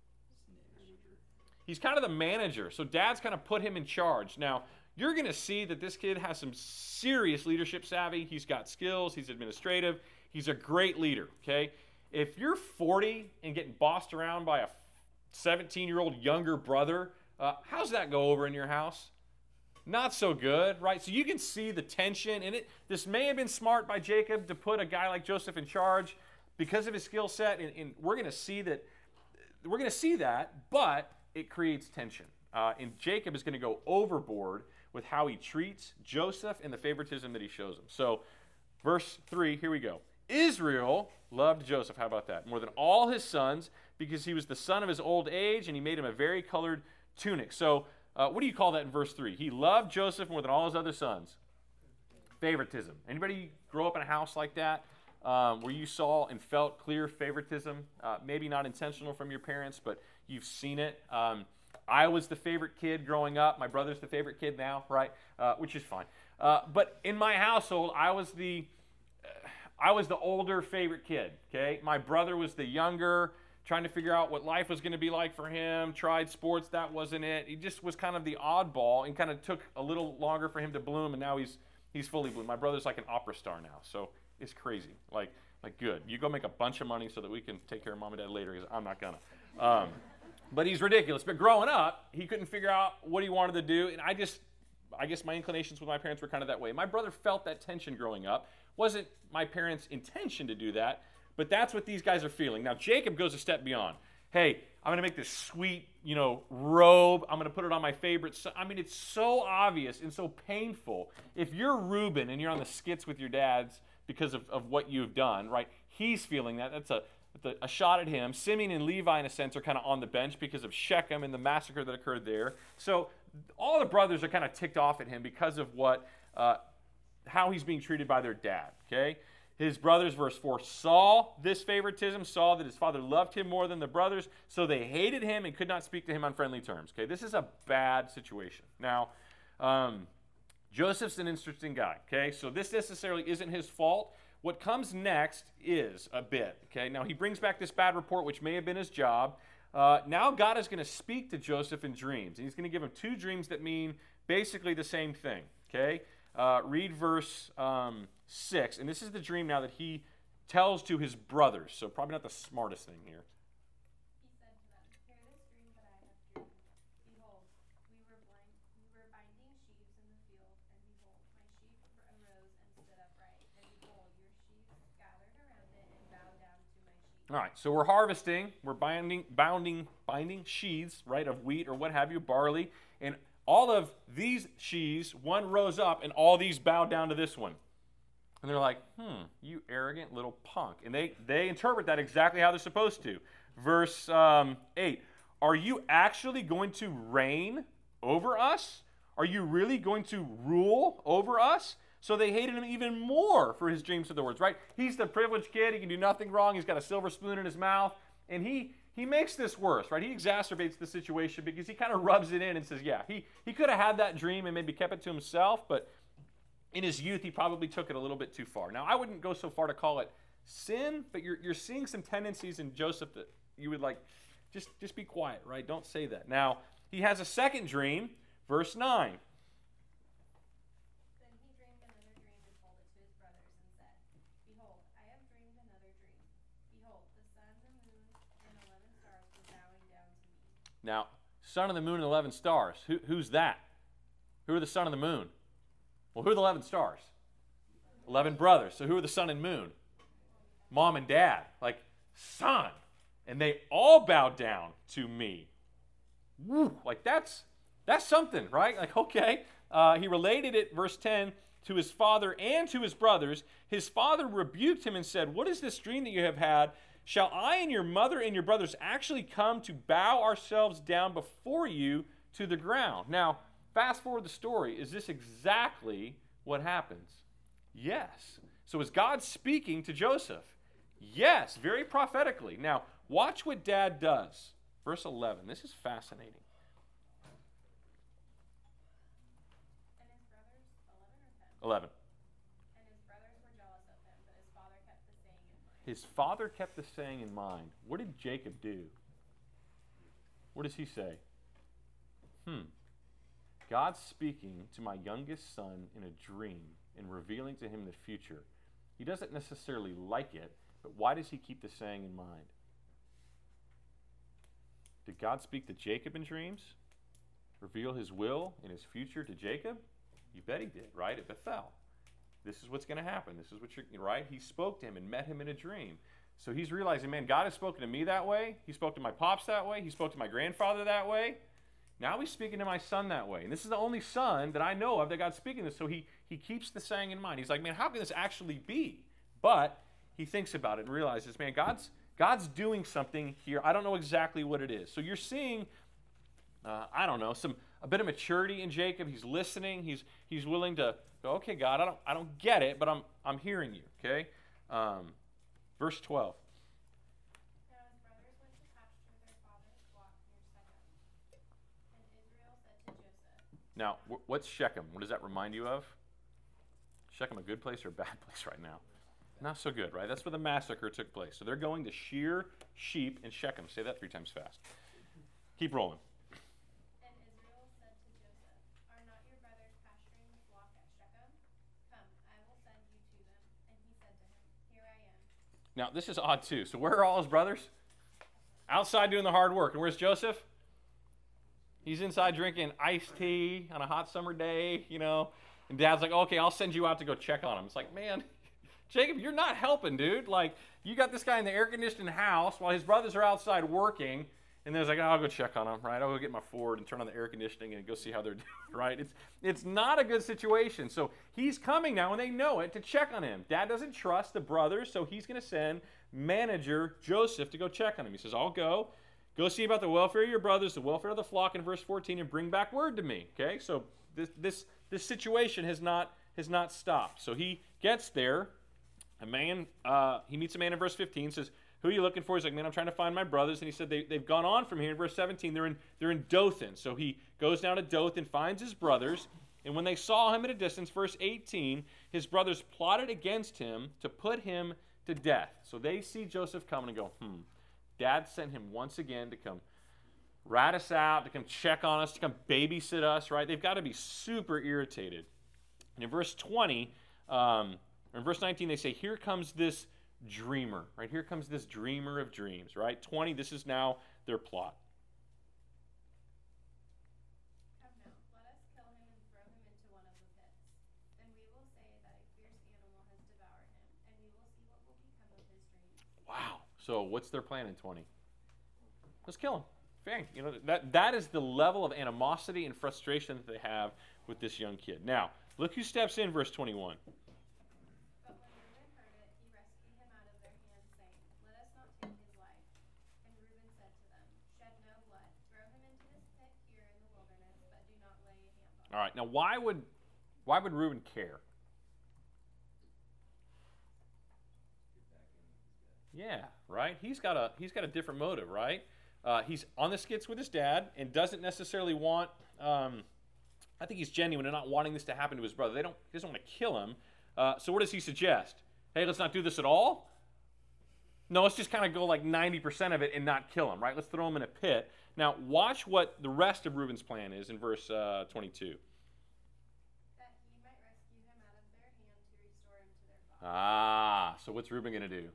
He's kind of the manager. So Dad's kind of put him in charge. Now, you're going to see that this kid has some serious leadership savvy. He's got skills. He's administrative. He's a great leader, okay? If you're forty and getting bossed around by a seventeen-year-old younger brother, uh, how's that go over in your house? Not so good, right? So you can see the tension in it. This may have been smart by Jacob to put a guy like Joseph in charge because of his skill set, and, and we're going to see that. We're going to see that, but it creates tension. Uh, and Jacob is going to go overboard with how he treats Joseph and the favoritism that he shows him. So, verse three, here we go. Israel loved Joseph. How about that? More than all his sons, because he was the son of his old age, and he made him a vari-colored tunic. So. Uh, what do you call that in verse three? He loved Joseph more than all his other sons. Favoritism. Anybody grow up in a house like that um, where you saw and felt clear favoritism? Uh, maybe not intentional from your parents, but you've seen it. Um, I was the favorite kid growing up. My brother's the favorite kid now, right? Uh, which is fine. Uh, but in my household, I was the uh, I was the older favorite kid. Okay, my brother was the younger, trying to figure out what life was going to be like for him, tried sports, that wasn't it. He just was kind of the oddball and kind of took a little longer for him to bloom, and now he's he's fully bloomed. My brother's like an opera star now, so it's crazy. Like, like good. You go make a bunch of money so that we can take care of mom and dad later, because I'm not going to. Um, but he's ridiculous. But growing up, he couldn't figure out what he wanted to do, and I just, I guess my inclinations with my parents were kind of that way. My brother felt that tension growing up. Wasn't my parents' intention to do that, but that's what these guys are feeling. Now, Jacob goes a step beyond. Hey, I'm going to make this sweet, you know, robe. I'm going to put it on my favorite son. I mean, it's so obvious and so painful. If you're Reuben and you're on the skits with your dads because of, of what you've done, right, he's feeling that. That's a, that's a, a shot at him. Simeon and Levi, in a sense, are kind of on the bench because of Shechem and the massacre that occurred there. So all the brothers are kind of ticked off at him because of what, uh, how he's being treated by their dad, okay? His brothers, verse four, saw this favoritism, saw that his father loved him more than the brothers, so they hated him and could not speak to him on friendly terms. Okay, this is a bad situation. Now, um, Joseph's an interesting guy. Okay, so this necessarily isn't his fault. What comes next is a bit. Okay, now he brings back this bad report, which may have been his job. Uh, now God is going to speak to Joseph in dreams, and he's going to give him two dreams that mean basically the same thing. Okay. Uh, read verse um, six, and this is the dream now that he tells to his brothers, so probably not the smartest thing here. He said to them, hear this dream that I have dreamed. Behold, we were blind, we were binding sheaves in the field, and behold, my sheep arose and All right, so we're harvesting, we're binding, bounding, binding sheaves, right, of wheat or what have you, barley, and all of these sheaves, one rose up, and all these bowed down to this one. And they're like, hmm, you arrogant little punk. And they, they interpret that exactly how they're supposed to. Verse um, eight, are you actually going to reign over us? Are you really going to rule over us? So they hated him even more for his dreams of the words, right? He's the privileged kid. He can do nothing wrong. He's got a silver spoon in his mouth. And he he makes this worse, right? He exacerbates the situation because he kind of rubs it in and says, yeah, he, he could have had that dream and maybe kept it to himself, but in his youth, he probably took it a little bit too far. Now, I wouldn't go so far to call it sin, but you're, you're seeing some tendencies in Joseph that you would like, just, just be quiet, right? Don't say that. Now, he has a second dream, verse nine. Then he dreamed another dream and told it to his brothers and said, behold, I have dreamed another dream. Behold, the sun, the moon, and eleven stars were bowing down to me. Now, sun and the moon and eleven stars. Who, who's that? Who are the sun and the moon? Well, who are the eleven stars? eleven brothers. So who are the sun and moon? Mom and dad. Like, son. And they all bowed down to me. Woo. Like, that's that's something, right? Like, okay. Uh, he related it, verse ten, to his father and to his brothers. His father rebuked him and said, what is this dream that you have had? Shall I and your mother and your brothers actually come to bow ourselves down before you to the ground? Now, fast forward the story. Is this exactly what happens? Yes. So is God speaking to Joseph? Yes, very prophetically. Now, watch what dad does. Verse eleven. This is fascinating. And his brothers, eleven or ten? eleven. And his brothers were jealous of him, but his father kept the saying in mind. His father kept the saying in mind. What did Jacob do? What does he say? Hmm. God's speaking to my youngest son in a dream and revealing to him the future. He doesn't necessarily like it, but why does he keep the saying in mind? Did God speak to Jacob in dreams? Reveal his will and his future to Jacob? You bet he did, right? At Bethel. This is what's going to happen. This is what you're, right? He spoke to him and met him in a dream. So he's realizing, man, God has spoken to me that way. He spoke to my pops that way. He spoke to my grandfather that way. Now he's speaking to my son that way. And this is the only son that I know of that God's speaking to. So he, he keeps the saying in mind. He's like, man, how can this actually be? But he thinks about it and realizes, man, God's, God's doing something here. I don't know exactly what it is. So you're seeing, uh, I don't know, some a bit of maturity in Jacob. He's listening. He's he's willing to go, okay, God, I don't I don't get it, but I'm I'm hearing you. Okay, um, verse twelve. Now his brothers went to pasture their father's flock near Shechem. And Israel said to Joseph, Now, wh- what's Shechem? What does that remind you of? Shechem a good place or a bad place right now? Not so good, right? That's where the massacre took place. So they're going to shear sheep in Shechem. Say that three times fast. Keep rolling. and Israel said to Joseph, are not your brothers pasturing the flock at Shechem? Come, I will send you to them. And he said to him, here I am. Now, this is odd too. So where are all his brothers? Outside doing the hard work. And where's Joseph? He's inside drinking iced tea on a hot summer day, you know. And dad's like, okay, I'll send you out to go check on him. It's like, man, Jacob, you're not helping, dude. Like, you got this guy in the air-conditioned house while his brothers are outside working. And there's like, oh, I'll go check on them, right? I'll go get my Ford and turn on the air conditioning and go see how they're doing, right? It's, it's not a good situation. So he's coming now, and they know it, to check on him. Dad doesn't trust the brothers, so he's going to send manager Joseph to go check on him. He says, I'll go. Go see about the welfare of your brothers, the welfare of the flock in verse fourteen, and bring back word to me. Okay? So this this this situation has not has not stopped. So he gets there. A man, uh, he meets a man in verse fifteen, says, who are you looking for? He's like, man, I'm trying to find my brothers. And he said, they, they've gone on from here. In verse seventeen, they're in, they're in Dothan. So he goes down to Dothan, finds his brothers. And when they saw him at a distance, verse eighteen, his brothers plotted against him to put him to death. So they see Joseph coming and go, hmm, Dad sent him once again to come rat us out, to come check on us, to come babysit us, right? They've got to be super irritated. And in verse twenty, um, or in verse nineteen, they say, here comes this dreamer, right? Here comes this dreamer of dreams, right? twenty, this is now their plot. Come now, let us kill him and throw him into one of the pits. Then we will say that a fierce animal has devoured him, and we will see what will become of his dreams. Wow. So what's their plan in twenty? Let's kill him. Bang. You know, that, that is the level of animosity and frustration that they have with this young kid. Now, look who steps in, verse twenty-one. But when Reuben heard it, he rescued him out of their hands, saying, "Let us not take his life." And Reuben said to them, "Shed no blood. Throw him into this pit here in the wilderness, but do not lay a hand on him." All right. Now, why would why would Reuben care? Yeah, right. He's got a he's got a different motive, right? Uh, he's on the skits with his dad and doesn't necessarily want. Um, I think he's genuine in not wanting this to happen to his brother. They don't. He doesn't want to kill him. Uh, so what does he suggest? Hey, let's not do this at all. No, let's just kind of go like ninety percent of it and not kill him, right? Let's throw him in a pit. Now, watch what the rest of Reuben's plan is in verse uh, twenty-two. That he might rescue him out of their hand to restore him to their father. Ah, so what's Reuben going to do?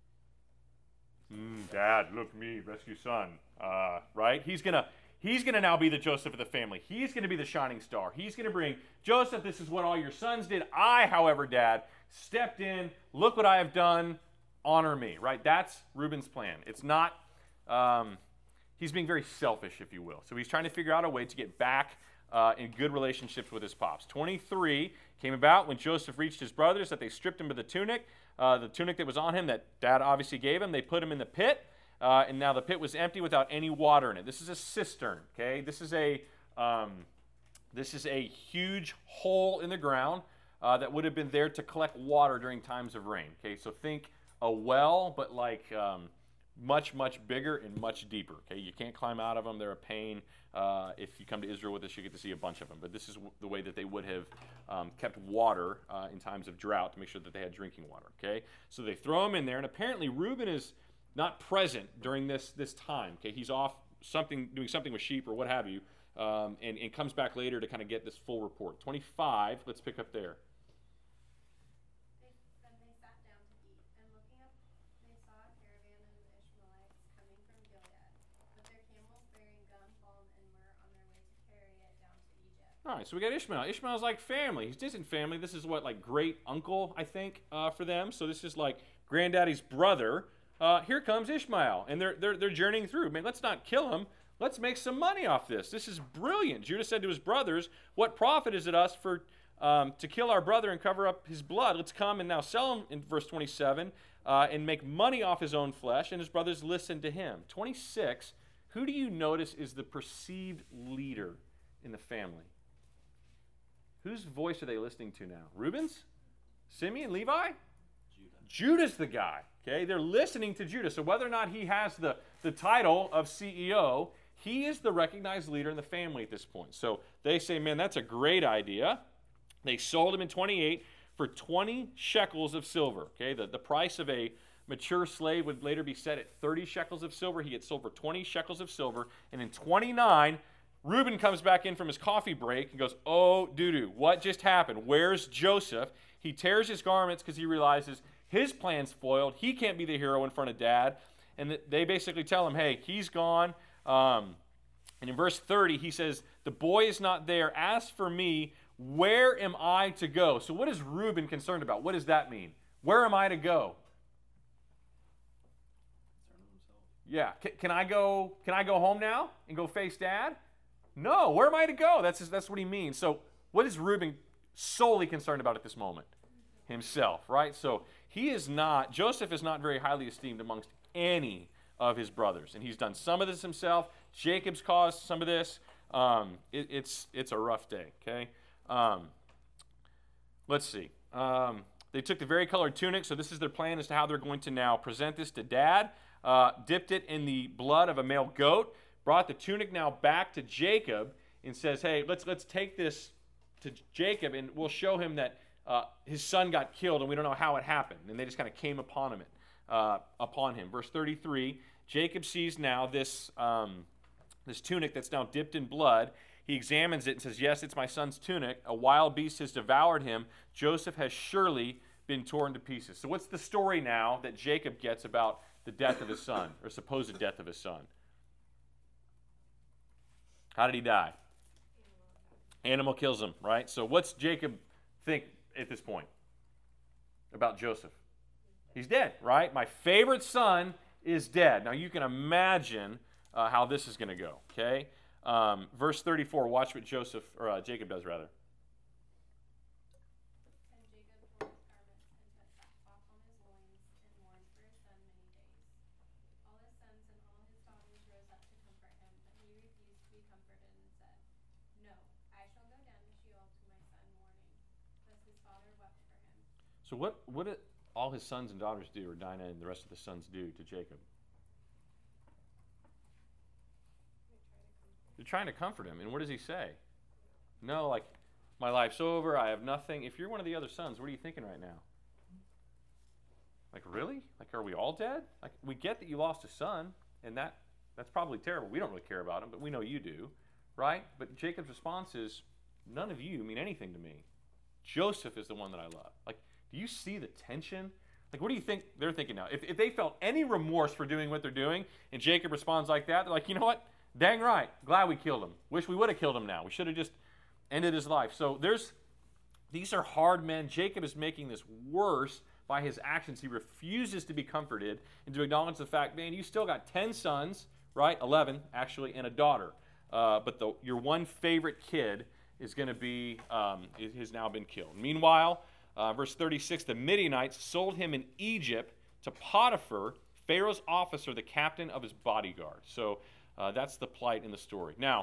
Mm, Dad, look me, rescue son. Uh, right? He's gonna he's gonna now be the Joseph of the family. He's gonna be the shining star. He's gonna bring Joseph. This is what all your sons did. I, however, Dad, stepped in. Look what I have done. Honor me. Right? That's Reuben's plan. It's not. Um, he's being very selfish, if you will. So he's trying to figure out a way to get back uh, in good relationships with his pops. twenty-three came about when Joseph reached his brothers that they stripped him of the tunic. Uh, the tunic that was on him that Dad obviously gave him. They put him in the pit, uh, and now the pit was empty without any water in it. This is a cistern, okay? This is a um, this is a huge hole in the ground uh, that would have been there to collect water during times of rain, okay? So think a well, but like um, much, much bigger and much deeper, okay? You can't climb out of them. They're a pain. Uh, if you come to Israel with us, you get to see a bunch of them. But this is w- the way that they would have um, kept water uh, in times of drought to make sure that they had drinking water, okay? So they throw him in there, and apparently Reuben is not present during this this time, okay? He's off something, doing something with sheep or what have you, um, and, and comes back later to kind of get this full report. twenty-five, let's pick up there. They, then they sat down to eat, and looking up, they saw a caravan of the Ishmaelites coming from Gilead, with their camels bearing gum, balm, and myrrh on their way to carry it down to Egypt. All right, so we got Ishmael. Ishmael's like family. He's distant family. This is what, like great uncle, I think, uh, for them. So this is like granddaddy's brother. Uh, here comes Ishmael, and they're they're they're journeying through. Man, let's not kill him. Let's make some money off this. This is brilliant. Judah said to his brothers, "What profit is it us for um, to kill our brother and cover up his blood? Let's come and now sell him," in verse twenty-seven, uh, and make money off his own flesh. And his brothers listened to him. twenty-six. Who do you notice is the perceived leader in the family? Whose voice are they listening to now? Reuben's? Simeon? Levi? Judah. Judah's the guy. Okay, they're listening to Judah. So whether or not he has the, the title of C E O, he is the recognized leader in the family at this point. So they say, man, that's a great idea. They sold him in twenty-eight for twenty shekels of silver. Okay, the, the price of a mature slave would later be set at thirty shekels of silver. He gets sold for twenty shekels of silver. And in twenty-nine, Reuben comes back in from his coffee break and goes, oh, doo-doo, what just happened? Where's Joseph? He tears his garments because he realizes his plan's foiled. He can't be the hero in front of Dad. And they basically tell him, hey, he's gone. Um, and in verse thirty, he says, the boy is not there. As for me, where am I to go? So what is Reuben concerned about? What does that mean? Where am I to go? Yeah, can, can I go? Can I go home now and go face Dad? No. Where am I to go? That's that's what he means. So what is Reuben solely concerned about at this moment? Himself, right? So he is not. Joseph is not very highly esteemed amongst any of his brothers, and he's done some of this himself. Jacob's caused some of this. Um, it, it's it's a rough day. Okay. Um, let's see. Um, they took the varicolored tunic. So this is their plan as to how they're going to now present this to Dad. Uh, dipped it in the blood of a male goat, brought the tunic now back to Jacob, and says, hey, let's let's take this to Jacob, and we'll show him that uh, his son got killed, and we don't know how it happened. And they just kind of came upon him, uh, upon him. Verse thirty-three, Jacob sees now this, um, this tunic that's now dipped in blood. He examines it and says, yes, it's my son's tunic. A wild beast has devoured him. Joseph has surely been torn to pieces. So what's the story now that Jacob gets about the death of his son, or supposed death of his son? How did he die? Animal kills him, right? So what's Jacob think at this point about Joseph? He's dead, right? My favorite son is dead. Now you can imagine uh, how this is going to go, okay? Um, verse thirty-four, watch what Joseph, or uh, Jacob does rather. And Jacob tore his garments and put sackcloth on his loins and mourned for his son many days. All his sons and all his daughters rose up to comfort him, but he refused to be comforted and said, No, I shall go down to Sheol to my son mourning. Thus his father wept for him. So what, what did all his sons and daughters do, or Dinah and the rest of the sons do to Jacob? They're trying to comfort him. And what does he say? No, like, my life's over, I have nothing. If you're one of the other sons, what are you thinking right now? Like, really? Like, are we all dead? Like, we get that you lost a son, and that that's probably terrible. We don't really care about him, but we know you do, right? But Jacob's response is, none of you mean anything to me. Joseph is the one that I love. Like, do you see the tension? Like, what do you think they're thinking now? If, if they felt any remorse for doing what they're doing, and Jacob responds like that, they're like, you know what? Dang right. Glad we killed him. Wish we would have killed him now. We should have just ended his life. So there's, these are hard men. Jacob is making this worse by his actions. He refuses to be comforted and to acknowledge the fact, man, you still got ten sons, right? eleven, actually, and a daughter. Uh, but the, your one favorite kid is going to be, um, has now been killed. Meanwhile, uh, verse thirty-six, the Midianites sold him in Egypt to Potiphar, Pharaoh's officer, the captain of his bodyguard. So uh, that's the plight in the story. Now,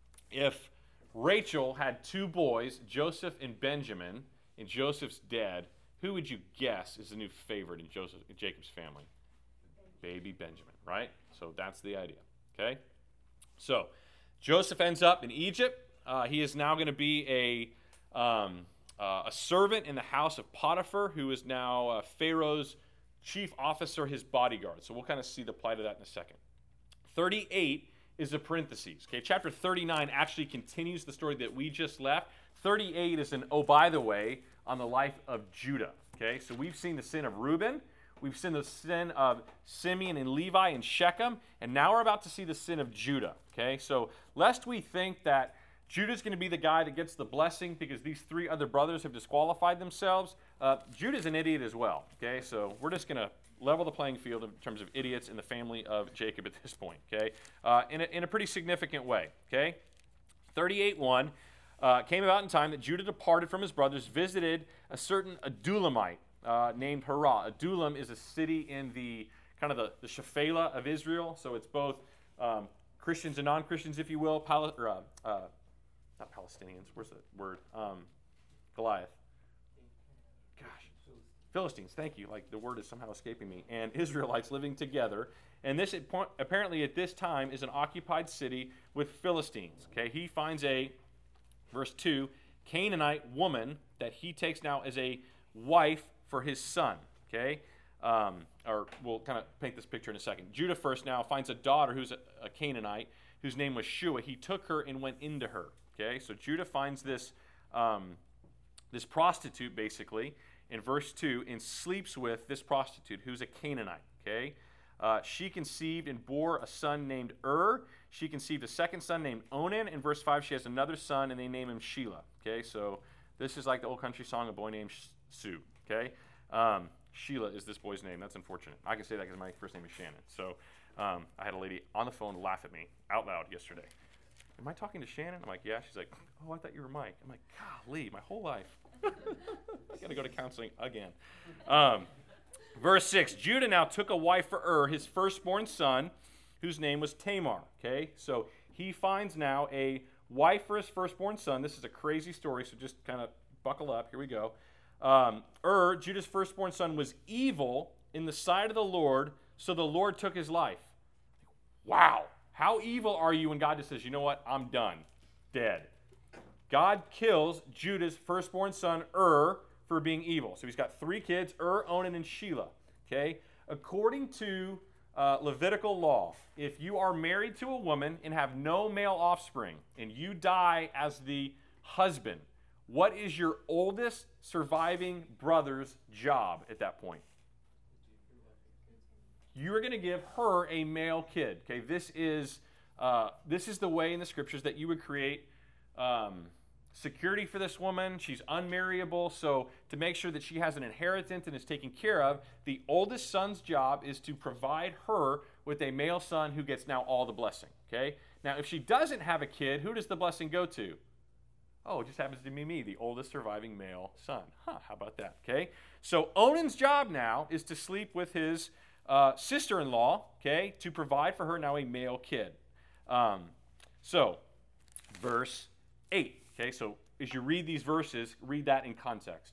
if Rachel had two boys, Joseph and Benjamin, and Joseph's dead, who would you guess is the new favorite in Joseph, in Jacob's family? Baby Benjamin, right? So that's the idea, okay? So Joseph ends up in Egypt. Uh, he is now going to be a, um, uh, a servant in the house of Potiphar, who is now uh, Pharaoh's chief officer, his bodyguard. So we'll kind of see the plight of that in a second. thirty-eight is the parentheses. Okay, chapter thirty-nine actually continues the story that we just left. thirty-eight is an, oh, by the way, on the life of Judah. Okay, so we've seen the sin of Reuben. We've seen the sin of Simeon and Levi and Shechem. And now we're about to see the sin of Judah. Okay, so lest we think that Judah's going to be the guy that gets the blessing because these three other brothers have disqualified themselves, uh, Judah's an idiot as well. Okay, so we're just going to level the playing field in terms of idiots in the family of Jacob at this point, okay, uh, in, a, in a pretty significant way, okay. thirty-eight one uh, came about in time that Judah departed from his brothers, visited a certain Adullamite uh, named Hirah. Adullam is a city in the kind of the, the Shephelah of Israel, so it's both um, Christians and non-Christians, if you will, Pal- or, uh, uh, not Palestinians, where's the word, um, Goliath. Philistines, thank you. Like the word is somehow escaping me. And Israelites living together. And this apparently at this time is an occupied city with Philistines. Okay, he finds a, verse two, Canaanite woman that he takes now as a wife for his son. Okay, um, or we'll kind of paint this picture in a second. Judah first now finds a daughter who's a, a Canaanite whose name was Shua. He took her and went into her. Okay, so Judah finds this um, this prostitute basically in verse two, and sleeps with this prostitute who's a Canaanite, okay? Uh, she conceived and bore a son named Ur. She conceived a second son named Onan. In verse five, she has another son, and they name him Shelah, okay? So this is like the old country song, A Boy Named Sue, okay? Um, Shelah is this boy's name. That's unfortunate. I can say that because my first name is Shannon. So um, I had a lady on the phone laugh at me out loud yesterday. Am I talking to Shannon? I'm like, yeah. She's like, oh, I thought you were Mike. I'm like, golly, my whole life. I got to go to counseling again. Um, verse six, Judah now took a wife for Ur, his firstborn son, whose name was Tamar. Okay, so he finds now a wife for his firstborn son. This is a crazy story, so just kind of buckle up. Here we go. Um, Ur, Judah's firstborn son, was evil in the sight of the Lord, so the Lord took his life. Wow. How evil are you when God just says, you know what, I'm done, dead. God kills Judah's firstborn son, Ur, for being evil. So he's got three kids, Ur, Onan, and Shelah. Okay? According to uh, Levitical law, if you are married to a woman and have no male offspring, and you die as the husband, what is your oldest surviving brother's job at that point? You are going to give her a male kid. Okay? This is, uh, this is the way in the scriptures that you would create... Um, security for this woman. She's unmarriable, so to make sure that she has an inheritance and is taken care of, the oldest son's job is to provide her with a male son who gets now all the blessing. Okay? Now, if she doesn't have a kid, who does the blessing go to? Oh, it just happens to be me, the oldest surviving male son. Huh, how about that? Okay? So Onan's job now is to sleep with his uh, sister-in-law, okay, to provide for her now a male kid. Um, so, verse eight. Okay, so as you read these verses, read that in context.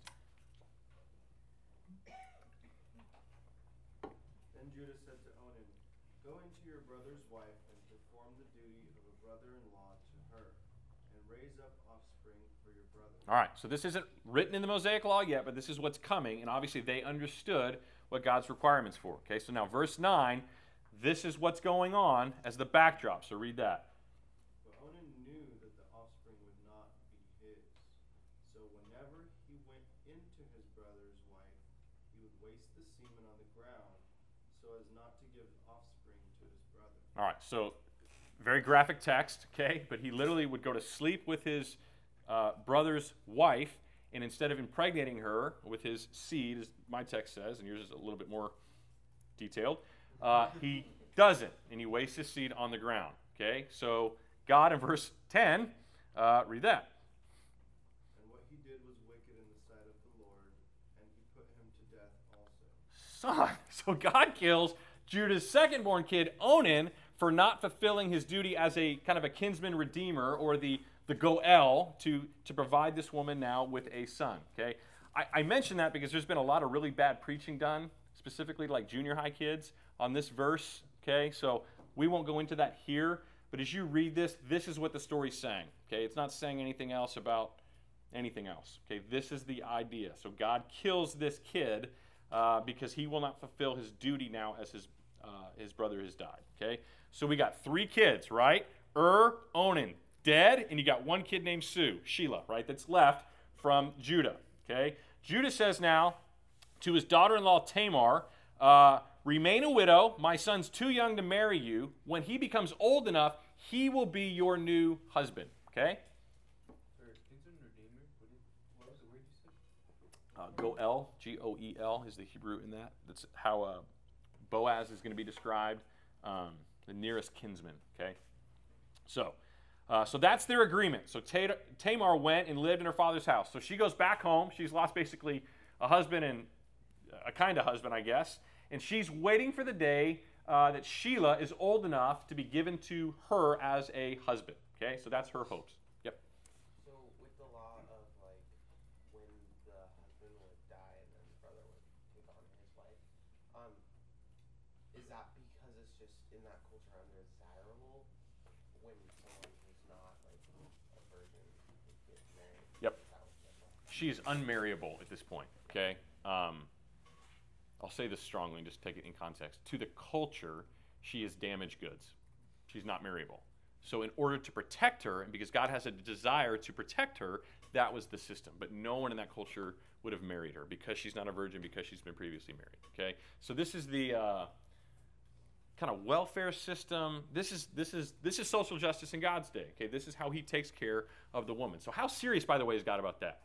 Then Judah said to Onan, "Go into your brother's wife and perform the duty of a brother-in-law to her, and raise up offspring for your brother." All right, so this isn't written in the Mosaic Law yet, but this is what's coming, and obviously they understood what God's requirements for. Okay, so now verse nine, this is what's going on as the backdrop, so read that. But Onan knew that the offspring would not be his. So whenever he went into his brother's wife, he would waste the semen on the ground so as not to give offspring to his brother. All right, so very graphic text, okay, but he literally would go to sleep with his uh, brother's wife, and instead of impregnating her with his seed, as my text says, and yours is a little bit more detailed, uh, he doesn't, and he wastes his seed on the ground. Okay, so God in verse ten, uh, read that. And what he did was wicked in the sight of the Lord, and he put him to death also. Son. So God kills Judah's second-born kid, Onan, for not fulfilling his duty as a kind of a kinsman redeemer, or the the Goel, to, to provide this woman now with a son. Okay, I, I mention that because there's been a lot of really bad preaching done, specifically like junior high kids, on this verse. Okay, so we won't go into that here, but as you read this, this is what the story's saying. Okay, it's not saying anything else about anything else. Okay, this is the idea. So God kills this kid uh, because he will not fulfill his duty now as his uh, his brother has died. Okay, so we got three kids, right? Ur, Onan, dead, and you got one kid named Sue, Sheila, right? That's left from Judah. Okay, Judah says now to his daughter-in-law Tamar, uh, "Remain a widow. My son's too young to marry you. When he becomes old enough, he will be your new husband." Okay? What was the word you said? Uh, Goel, G O E L, is the Hebrew in that. That's how uh, Boaz is going to be described, um, the nearest kinsman. Okay? So, uh, so that's their agreement. So Ta- Tamar went and lived in her father's house. So she goes back home. She's lost basically a husband and a kind of husband, I guess. And she's waiting for the day uh, that Sheila is old enough to be given to her as a husband. Okay, so that's her hopes. Yep. So with the law of like when the husband would die and then the brother would take on his wife, um, is that because it's just in that culture undesirable when someone who's not like a virgin gets married? Yep. That was the law. She is unmarriable at this point. Okay. Um, I'll say this strongly and just take it in context. To the culture, she is damaged goods. She's not marriable. So in order to protect her, and because God has a desire to protect her, that was the system. But no one in that culture would have married her because she's not a virgin, because she's been previously married. Okay, so this is the uh, kind of welfare system. This is this is this is social justice in God's day. Okay, this is how He takes care of the woman. So how serious, by the way, is God about that?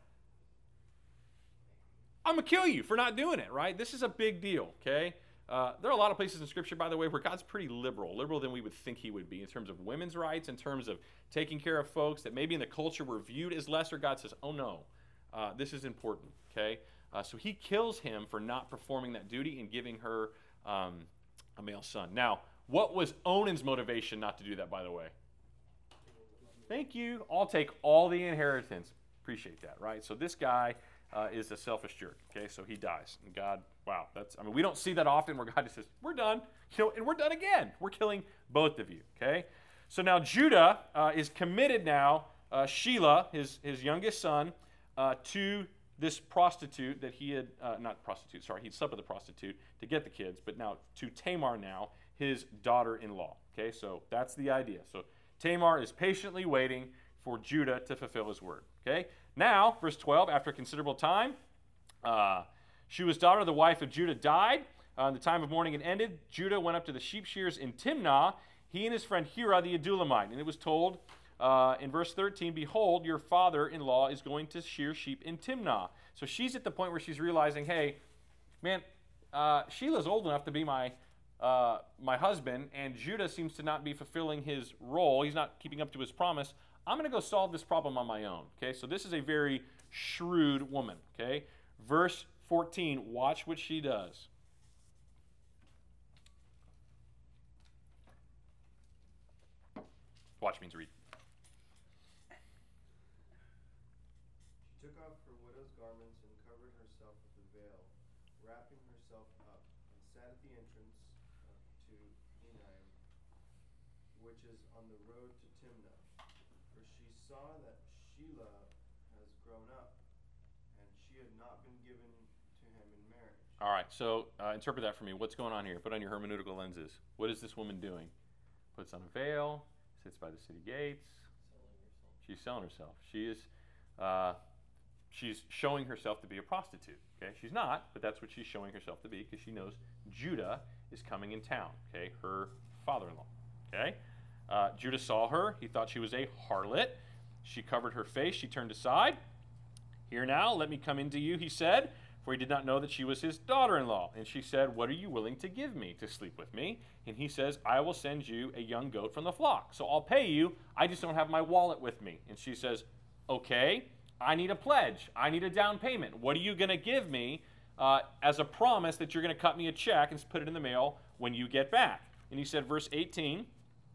I'm going to kill you for not doing it, right? This is a big deal, okay? Uh, there are a lot of places in Scripture, by the way, where God's pretty liberal, liberal than we would think He would be in terms of women's rights, in terms of taking care of folks that maybe in the culture were viewed as lesser. God says, oh no, uh, this is important, okay? Uh, so He kills him for not performing that duty and giving her um, a male son. Now, what was Onan's motivation not to do that, by the way? Thank you. I'll take all the inheritance. Appreciate that, right? So this guy uh, is a selfish jerk, okay? So he dies. And God, wow, that's, I mean, we don't see that often where God just says, we're done, you know, and we're done again. We're killing both of you, okay? So now Judah uh, is committed now, uh, Sheila, his, his youngest son, uh, to this prostitute that he had, uh, not prostitute, sorry, he'd slept with a prostitute to get the kids, but now to Tamar now, his daughter-in-law, okay? So that's the idea. So Tamar is patiently waiting for Judah to fulfill his word, okay? Now, verse twelve, after a considerable time, uh, Shua's daughter, the wife of Judah, died. Uh, the time of mourning had ended. Judah went up to the sheep shears in Timnah, he and his friend Hira the Adulamite. And it was told Uh, in verse thirteen, behold, your father-in-law is going to shear sheep in Timnah. So she's at the point where she's realizing, hey, man, uh, Sheila's old enough to be my uh, my husband, and Judah seems to not be fulfilling his role. He's not keeping up to his promise. I'm going to go solve this problem on my own. Okay, so this is a very shrewd woman. Okay, verse fourteen, watch what she does. Watch means read. She took off her widow's garments and covered herself with a veil, wrapping herself up, and sat at the entrance uh, to Enaim, which is on the road to Timnah. For she saw that Shelah has grown up, and she had not been given to him in marriage. All right, so uh, interpret that for me. What's going on here? Put on your hermeneutical lenses. What is this woman doing? Puts on a veil, sits by the city gates. She's selling herself. She is, uh, she's showing herself to be a prostitute. Okay, she's not, but that's what she's showing herself to be because she knows Judah is coming in town. Okay, her father-in-law. Okay, uh, Judah saw her. He thought she was a harlot. She covered her face. She turned aside. Here now, let me come into you, he said, for he did not know that she was his daughter-in-law. And she said, what are you willing to give me to sleep with me? And he says, I will send you a young goat from the flock. So I'll pay you. I just don't have my wallet with me. And she says, okay, I need a pledge. I need a down payment. What are you going to give me uh, as a promise that you're going to cut me a check and put it in the mail when you get back? And he said, verse eighteen,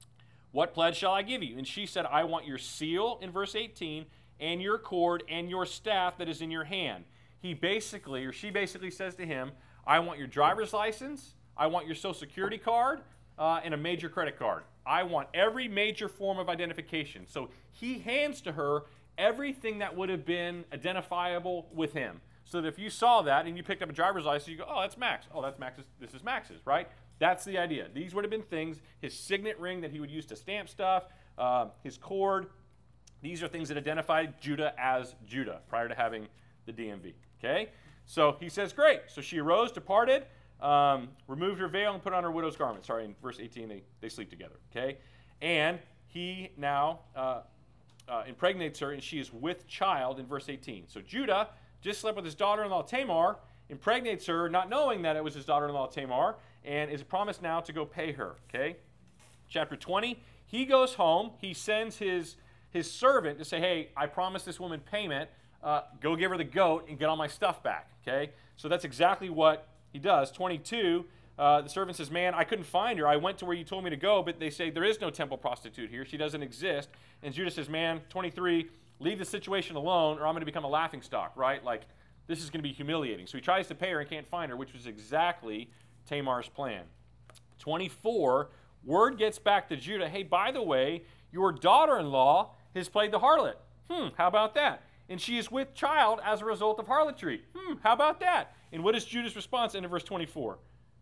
what pledge shall I give you? And she said, I want your seal, in verse eighteen, and your cord and your staff that is in your hand. He basically, or she basically says to him, I want your driver's license, I want your social security card, uh, and a major credit card. I want every major form of identification. So he hands to her everything that would have been identifiable with him. So that if you saw that and you picked up a driver's license, you go, oh, that's Max. Oh, that's Max's. This is Max's, right? That's the idea. These would have been things, his signet ring that he would use to stamp stuff, uh, his cord. These are things that identified Judah as Judah prior to having the D M V. Okay? So he says, great. So she arose, departed, um, removed her veil, and put on her widow's garment. Sorry, in verse eighteen, they, they sleep together. Okay? And he now uh, uh, impregnates her, and she is with child in verse eighteen. So Judah just slept with his daughter-in-law Tamar, impregnates her, not knowing that it was his daughter-in-law Tamar, and is promised now to go pay her. Okay? Chapter twenty, he goes home. He sends his, his servant to say, hey, I promised this woman payment. Uh, go give her the goat and get all my stuff back. Okay? So that's exactly what he does. twenty-two, uh, the servant says, man, I couldn't find her. I went to where you told me to go, but they say there is no temple prostitute here. She doesn't exist. And Judah says, man, twenty-three, leave the situation alone or I'm going to become a laughingstock, right? Like, this is going to be humiliating. So he tries to pay her and can't find her, which was exactly Tamar's plan. twenty-four, word gets back to Judah, hey, by the way, your daughter-in-law has played the harlot. Hmm, how about that? And she is with child as a result of harlotry. Hmm, how about that? And what is Judah's response in verse twenty-four?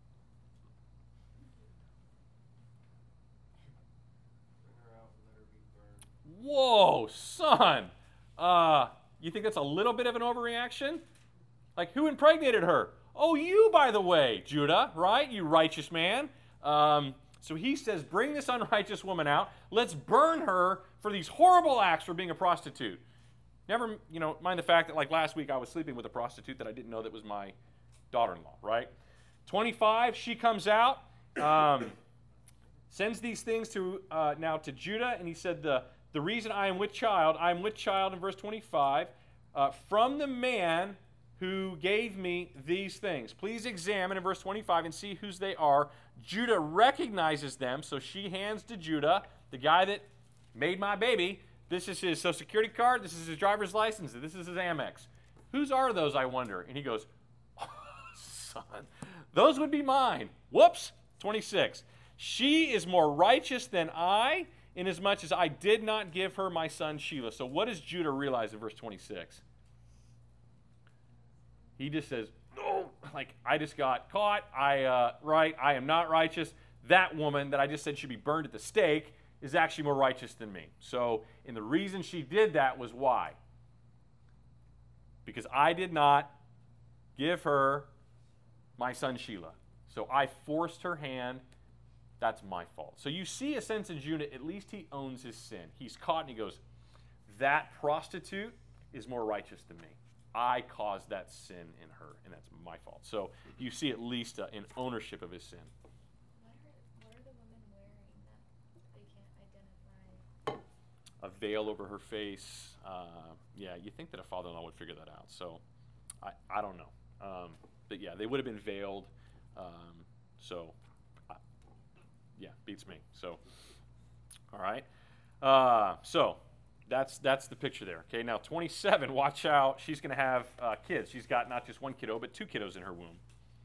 Bring her out and let her be burned. Whoa, son. Uh, you think that's a little bit of an overreaction? Like, who impregnated her? Oh, you, by the way, Judah, right? You righteous man. Um, so he says, bring this unrighteous woman out. Let's burn her for these horrible acts for being a prostitute. Never, you know, mind the fact that like last week I was sleeping with a prostitute that I didn't know that was my daughter-in-law, right? twenty-five, she comes out, um, sends these things to uh, now to Judah, and he said, the, the reason I am with child, I am with child in verse twenty-five, uh, from the man who gave me these things. Please examine in verse twenty-five and see whose they are. Judah recognizes them, so she hands to Judah, the guy that made my baby. This is his social security card. This is his driver's license. This is his Amex. Whose are those, I wonder? And he goes, oh, son, those would be mine. Whoops. twenty-six. She is more righteous than I, inasmuch as I did not give her my son Shelah. So what does Judah realize in verse twenty-six? He just says, oh, like, I just got caught. I, uh, right, I am not righteous. That woman that I just said should be burned at the stake is actually more righteous than me. So, and the reason she did that was why? Because I did not give her my son Shelah. So I forced her hand. that's my fault. So you see a sense in Judah, at least he owns his sin. He's caught and he goes, that prostitute is more righteous than me. I caused that sin in her, and that's my fault. So you see at least uh, an ownership of his sin. What are, what are the women wearing that they can't identify? A veil over her face. Uh, yeah, you think that a father-in-law would figure that out. So I, I don't know. Um, but yeah, they would have been veiled. Um, so uh, yeah, beats me. So all right. Uh, so that's that's the picture there. Okay, now twenty-seven. Watch out. She's going to have uh, kids. She's got not just one kiddo, but two kiddos in her womb.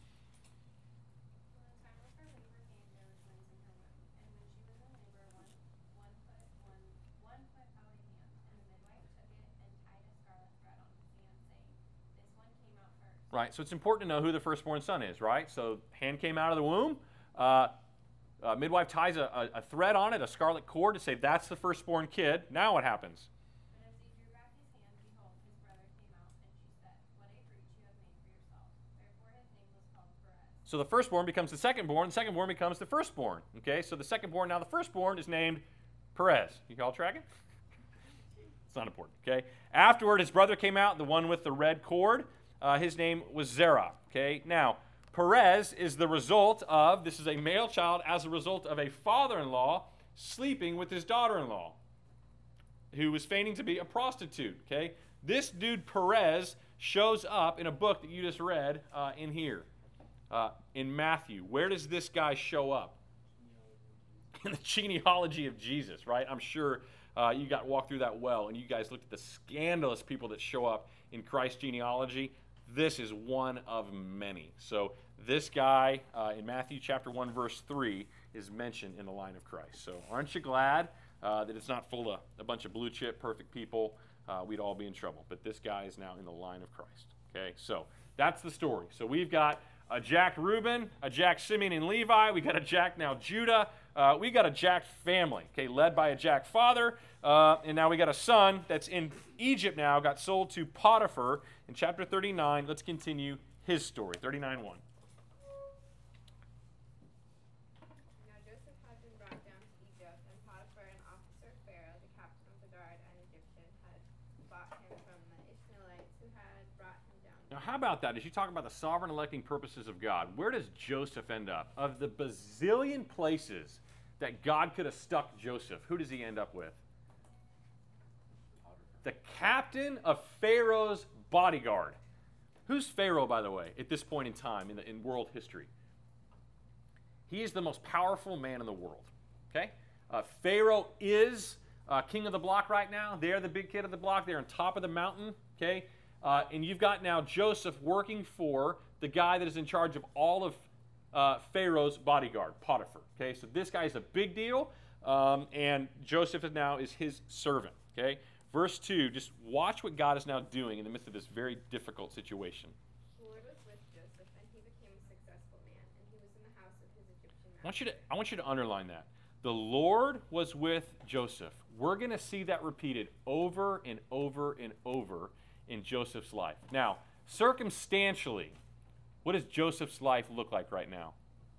Right, so it's important to know who the firstborn son is, right? So hand came out of the womb. Uh, uh, midwife ties a, a, a thread on it, a scarlet cord, to say that's the firstborn kid. Now what happens? And as he drew back his hand, behold, his brother came out, and she said, what a breach you have made for yourself. Therefore his name was called Perez. So the firstborn becomes the secondborn, the secondborn becomes the firstborn. Okay, so the secondborn, now the firstborn is named Perez. You all tracking? It's not important, okay? Afterward, his brother came out, the one with the red cord. Uh, his name was Zerah. Okay, now Perez is the result of, this is a male child as a result of a father-in-law sleeping with his daughter-in-law, who was feigning to be a prostitute. Okay, this dude Perez shows up in a book that you just read uh, in here, uh, in Matthew. Where does this guy show up? In the genealogy of Jesus, right? I'm sure uh, you got walked through that well, and you guys looked at the scandalous people that show up in Christ's genealogy. This is one of many. So this guy uh, in Matthew chapter one, verse three, is mentioned in the line of Christ. So aren't you glad uh, that it's not full of a bunch of blue chip, perfect people? Uh, we'd all be in trouble. But this guy is now in the line of Christ. Okay, so that's the story. So we've got a jacked Reuben, a jacked Simeon and Levi. We got a jacked now Judah. Uh, we got a jacked family, okay, led by a jacked father. Uh, and now we got a son that's in Egypt now, got sold to Potiphar in chapter thirty-nine. Let's continue his story, thirty-nine one. Now Joseph had been brought down to Egypt, and Potiphar, an officer of Pharaoh, the captain of the guard, an Egyptian, had bought him from the Ishmaelites who had brought him down. Now, how about that? As you talk about the sovereign electing purposes of God, where does Joseph end up? Of the bazillion places that God could have stuck Joseph, who does he end up with? The captain of Pharaoh's bodyguard. Who's Pharaoh, by the way, at this point in time in, the, in world history? He is the most powerful man in the world. Okay? Uh, Pharaoh is uh, king of the block right now. They're the big kid of the block. They're on top of the mountain. Okay? Uh, and you've got now Joseph working for the guy that is in charge of all of uh, Pharaoh's bodyguard, Potiphar. Okay? So this guy is a big deal. Um, and Joseph is now is his servant. Okay? Verse two, just watch what God is now doing in the midst of this very difficult situation. The Lord was with Joseph, and he became a successful man, and he was in the house of his Egyptian master. I want you to, I want you to underline that. The Lord was with Joseph. We're going to see that repeated over and over and over in Joseph's life. Now, circumstantially, what does Joseph's life look like right now?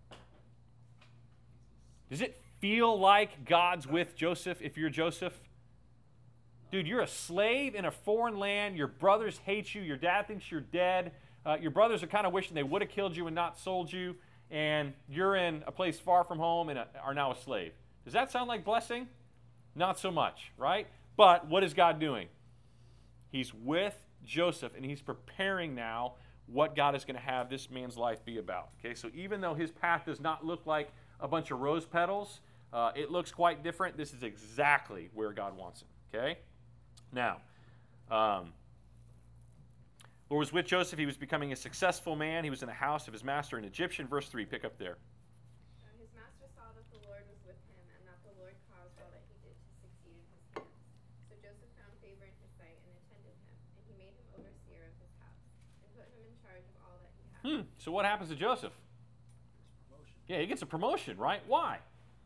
Does it feel like God's with Joseph if you're Joseph? Dude, you're a slave in a foreign land. Your brothers hate you. Your dad thinks you're dead. Uh, your brothers are kind of wishing they would have killed you and not sold you. And you're in a place far from home and a, are now a slave. Does that sound like blessing? Not so much, right? But what is God doing? He's with Joseph, and he's preparing now what God is going to have this man's life be about. Okay, so even though his path does not look like a bunch of rose petals, uh, it looks quite different. This is exactly where God wants it. Okay? Now, um, Lord was with Joseph. He was becoming a successful man. He was in the house of his master, an Egyptian. Verse three, pick up there. Uh, his master saw that the Lord was with him, and that the Lord caused all that he did to succeed in his hands. So Joseph found favor in his sight and attended him, and he made him overseer of his house, and put him in charge of all that he had. Hmm. So what happens to Joseph? Yeah, he gets a promotion, right? Why?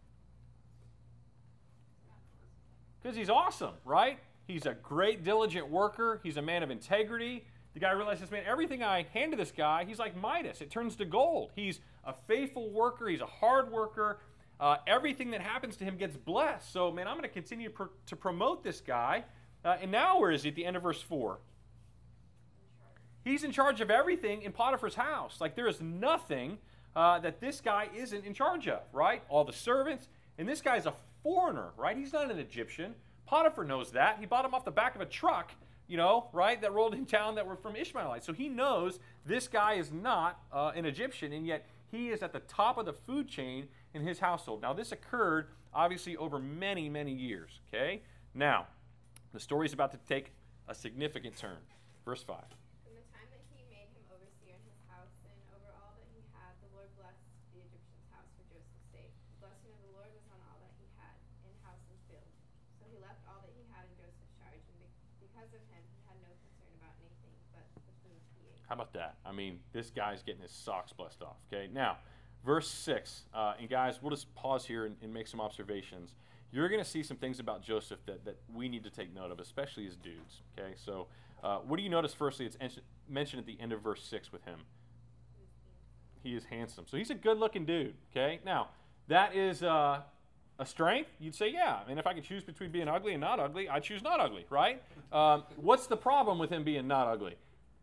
Because he's awesome, right? He's a great, diligent worker. He's a man of integrity. The guy realizes, man, everything I hand to this guy, he's like Midas. It turns to gold. He's a faithful worker. He's a hard worker. Uh, everything that happens to him gets blessed. So, man, I'm going to continue pr- to promote this guy. Uh, and now where is he at the end of verse four? He's in charge of everything in Potiphar's house. Like, there is nothing uh, that this guy isn't in charge of, right? All the servants. And this guy's a foreigner, right? He's not an Egyptian. Potiphar knows that. He bought him off the back of a truck, you know, right, that rolled in town that were from Ishmaelites. So he knows this guy is not uh, an Egyptian, and yet he is at the top of the food chain in his household. Now, this occurred, obviously, over many, many years, okay? Now, the story is about to take a significant turn. Verse five. From the time that he made him overseer in his house and over all that he had, the Lord blessed the Egyptian's house for Joseph's sake. The blessing of the Lord was on all that he had, in house and field. So he left all that he had in Joseph's charge, and be- because of him, he had no concern about anything but the food he ate. How about that? I mean, this guy's getting his socks blessed off, okay? Now, verse six. Uh, and guys, we'll just pause here and, and make some observations. You're going to see some things about Joseph that, that we need to take note of, especially as dudes, okay? So uh, what do you notice, firstly, it's en- mentioned at the end of verse six with him? He is handsome. So he's a good-looking dude, okay? Now, that is uh, a strength? You'd say, yeah. I mean, if I could choose between being ugly and not ugly, I'd choose not ugly, right? Um, what's the problem with him being not ugly?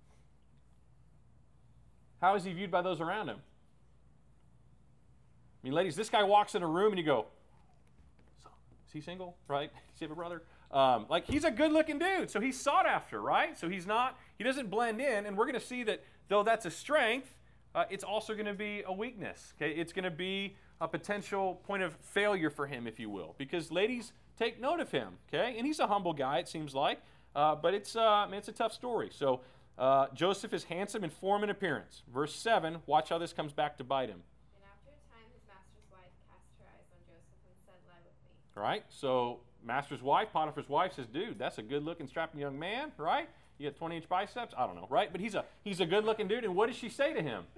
How is he viewed by those around him? I mean, ladies, this guy walks in a room and you go, is he single, right? Does he have a brother? Um, like, he's a good-looking dude, so he's sought after, right? So he's not, he doesn't blend in, and we're going to see that though that's a strength, uh, it's also going to be a weakness, okay? It's going to be a potential point of failure for him, if you will, because ladies, take note of him, okay? And he's a humble guy, it seems like, uh, but it's, uh, I mean, it's a tough story. So uh, Joseph is handsome in form and appearance. Verse seven, watch how this comes back to bite him. And after a time, his master's wife cast her eyes on Joseph and said, lie with me. Right? So master's wife, Potiphar's wife says, dude, that's a good-looking, strapping young man, right? You got twenty-inch biceps? I don't know, right? But he's a he's a good-looking dude, and what does she say to him?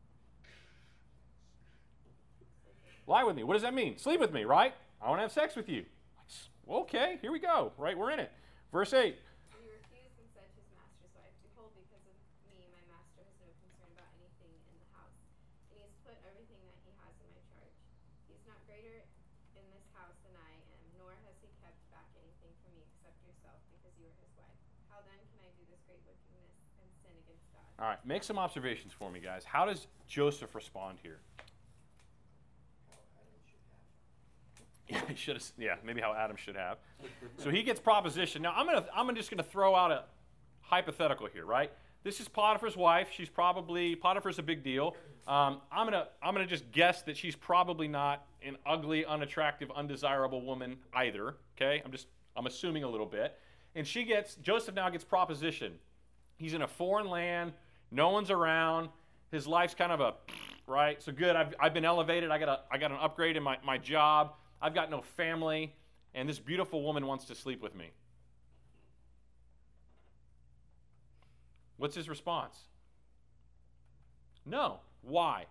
Lie with me. What does that mean? Sleep with me, right? I want to have sex with you. Okay, here we go, right? We're in it. Verse eight. And he refused and said to his master's wife, behold, because of me, my master has no concern about anything in the house, and he has put everything that he has in my charge. He is not greater in this house than I am, nor has he kept back anything from me except yourself, because you are his wife. How then can I do this great wickedness and sin against God? All right, make some observations for me, guys. How does Joseph respond here? Yeah, he should have. Yeah, maybe how Adam should have. So he gets proposition. Now I'm gonna. I'm just gonna throw out a hypothetical here, right? This is Potiphar's wife. She's probably Potiphar's a big deal. Um, I'm gonna. I'm gonna just guess that she's probably not an ugly, unattractive, undesirable woman either. Okay, I'm just. I'm assuming a little bit. And she gets. Joseph now gets proposition. He's in a foreign land. No one's around. His life's kind of a right. So good. I've. I've been elevated. I got a. I got an upgrade in my my job. I've got no family, and this beautiful woman wants to sleep with me. What's his response? No. Why?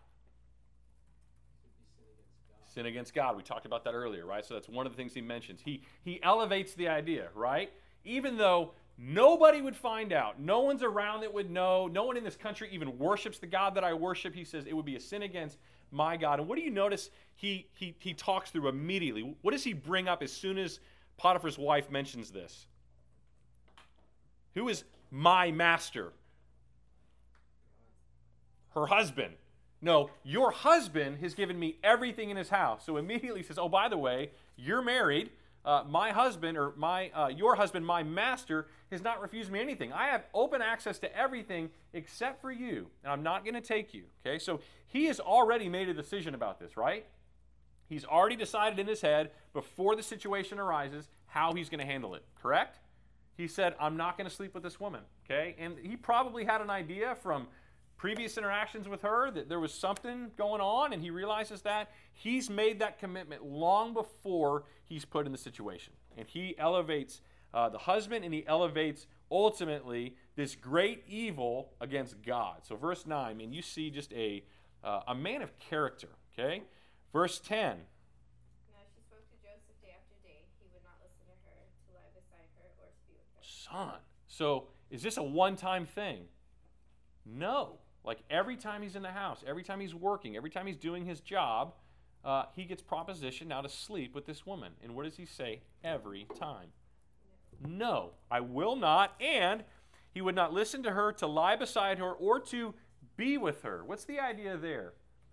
Sin against God. We talked about that earlier, right? So that's one of the things he mentions. He, he elevates the idea, right? Even though nobody would find out, no one's around that would know, no one in this country even worships the God that I worship, he says it would be a sin against my God. And what do you notice he, he, he talks through immediately? What does he bring up as soon as Potiphar's wife mentions this? Who is my master? Her husband. No, your husband has given me everything in his house. So immediately he says, oh, by the way, you're married. Uh, my husband, or my uh, your husband, my master, has not refused me anything. I have open access to everything except for you, and I'm not going to take you. Okay, so he has already made a decision about this, right? He's already decided in his head before the situation arises how he's going to handle it, correct? He said, I'm not going to sleep with this woman, okay? And he probably had an idea from previous interactions with her that there was something going on, and he realizes that. He's made that commitment long before he's put in the situation. And he elevates uh, the husband, and he elevates, ultimately, this great evil against God. So verse nine, and you see just a, uh, a man of character, okay? Verse ten. Now she spoke to Joseph day after day. He would not listen to her, to lie beside her, or to be with her. Son. So is this a one-time thing? No. Like every time he's in the house, every time he's working, every time he's doing his job, uh, he gets propositioned now to sleep with this woman. And what does he say every time? No, I will not. And he would not listen to her, to lie beside her, or to be with her. What's the idea there?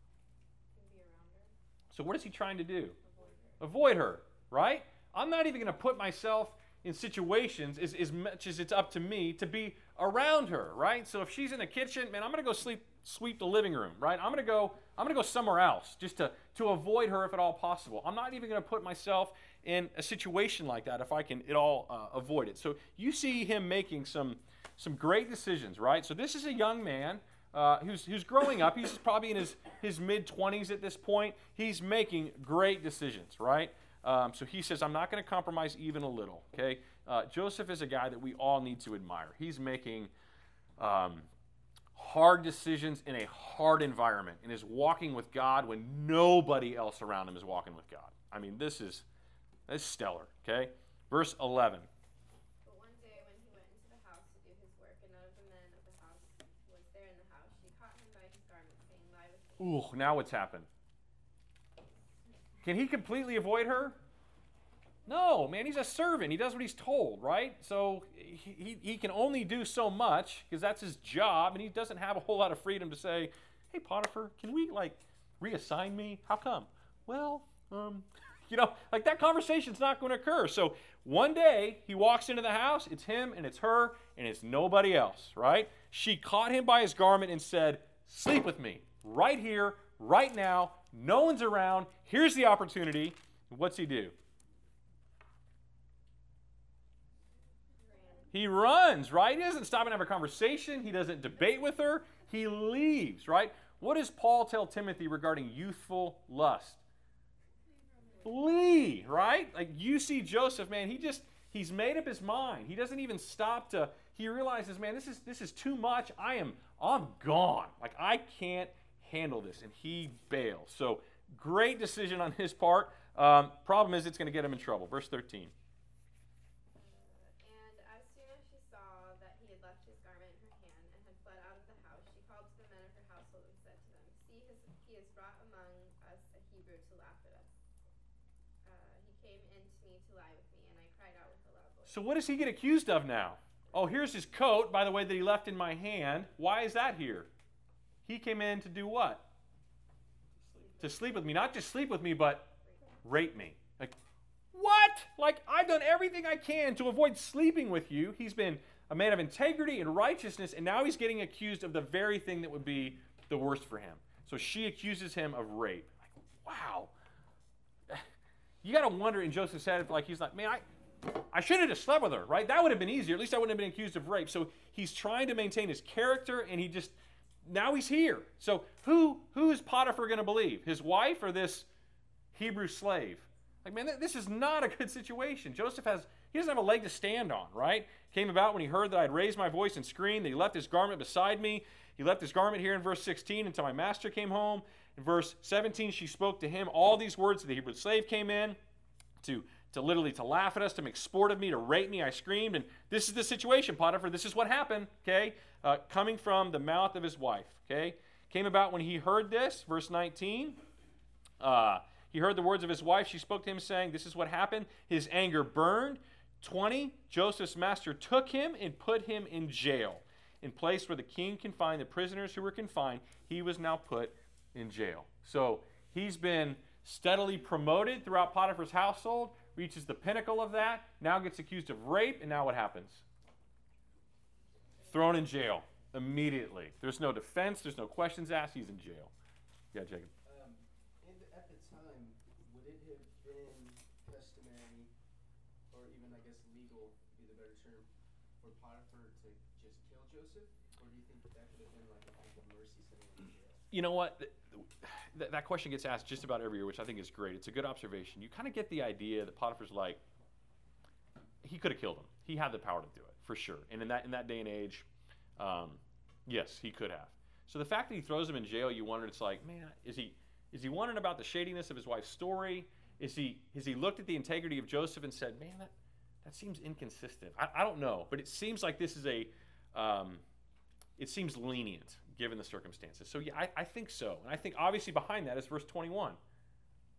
So what is he trying to do? Avoid her, Avoid her, right? I'm not even going to put myself in situations as, as much as it's up to me to be around her, right? So if she's in the kitchen, man, I'm going to go sleep, sweep the living room, right? I'm going to go, I'm going to go somewhere else just to, to avoid her if at all possible. I'm not even going to put myself in a situation like that if I can at all uh, avoid it. So you see him making some, some great decisions, right? So this is a young man uh, who's, who's growing up. He's probably in his, his mid-twenties at this point. He's making great decisions, right? Um, so he says, I'm not going to compromise even a little, okay? Uh, Joseph is a guy that we all need to admire. He's making um, hard decisions in a hard environment and is walking with God when nobody else around him is walking with God. I mean, this is, this is stellar, okay? Verse eleven. But one day when he went into the house to do his work, and none of the men of the house was there in the house, she caught him by his garment, saying, Lie with me. Ooh, now what's happened? Can he completely avoid her? No, man, he's a servant. He does what he's told, right? So he, he, he can only do so much because that's his job, and he doesn't have a whole lot of freedom to say, hey, Potiphar, can we, like, reassign me? How come? Well, um, you know, like that conversation's not going to occur. So one day he walks into the house, it's him and it's her and it's nobody else, right? She caught him by his garment and said, sleep with me right here, right now. No one's around. Here's the opportunity. What's he do? He runs, right? He doesn't stop and have a conversation. He doesn't debate with her. He leaves, right? What does Paul tell Timothy regarding youthful lust? Flee, right? Like you see Joseph, man, he just, he's made up his mind. He doesn't even stop to, he realizes, man, this is this is too much. I am, I'm gone. Like I can't handle this, and he bails. So great decision on his part. Um, problem is it's going to get him in trouble. Verse thirteen. Uh, and as soon as she saw that he had left his garment in her hand and had fled out of the house, she called to the men of her household and said to them, See, his, he has brought among us a Hebrew to laugh at us. Uh, he came in to me to lie with me, and I cried out with a loud voice. So what does he get accused of now? Oh, here's his coat, by the way, that he left in my hand. Why is that here? He came in to do what? To sleep with me. Not just sleep with me, but rape me. Like, what? Like, I've done everything I can to avoid sleeping with you. He's been a man of integrity and righteousness, and now he's getting accused of the very thing that would be the worst for him. So she accuses him of rape. Like, wow. You got to wonder in Joseph's head, like, he's like, man, I... I should have just slept with her, right? That would have been easier. At least I wouldn't have been accused of rape. So he's trying to maintain his character, and he just, now he's here. So who who is Potiphar going to believe? His wife or this Hebrew slave? Like, man, this is not a good situation. Joseph has, he doesn't have a leg to stand on, right? Came about when he heard that I had raised my voice and screamed, that he left his garment beside me. He left his garment here in verse sixteen until my master came home. In verse seventeen, she spoke to him all these words. The Hebrew slave came in to to literally to laugh at us, to make sport of me, to rape me. I screamed, and this is the situation, Potiphar. This is what happened, okay? Uh, coming from the mouth of his wife, okay? Came about when he heard this, verse nineteen. Uh, he heard the words of his wife. She spoke to him, saying, this is what happened. His anger burned. twenty, Joseph's master took him and put him in jail. In place where the king confined the prisoners who were confined, he was now put in jail. So he's been steadily promoted throughout Potiphar's household, reaches the pinnacle of that, now gets accused of rape, and now what happens? Thrown in jail immediately. There's no defense, there's no questions asked, he's in jail. Yeah, Jacob. Um, in the, at the time, would it have been customary, or even, I guess, legal, would be the better term, for Potiphar to just kill Joseph? Or do you think that, that could have been like an act of mercy sending him to jail? You know what? Th- that question gets asked just about every year, which I think is great. It's a good observation. You kind of get the idea that Potiphar's like, he could have killed him. He had the power to do it, for sure. And in that in that day and age, um, yes, he could have. So the fact that he throws him in jail, you wondered, it's like, man, is he is he wondering about the shadiness of his wife's story? Is he has he looked at the integrity of Joseph and said, man, that, that seems inconsistent? I, I don't know, but it seems like this is a, um, it seems lenient given the circumstances. So yeah, I, I think so. And I think obviously behind that is verse twenty-one.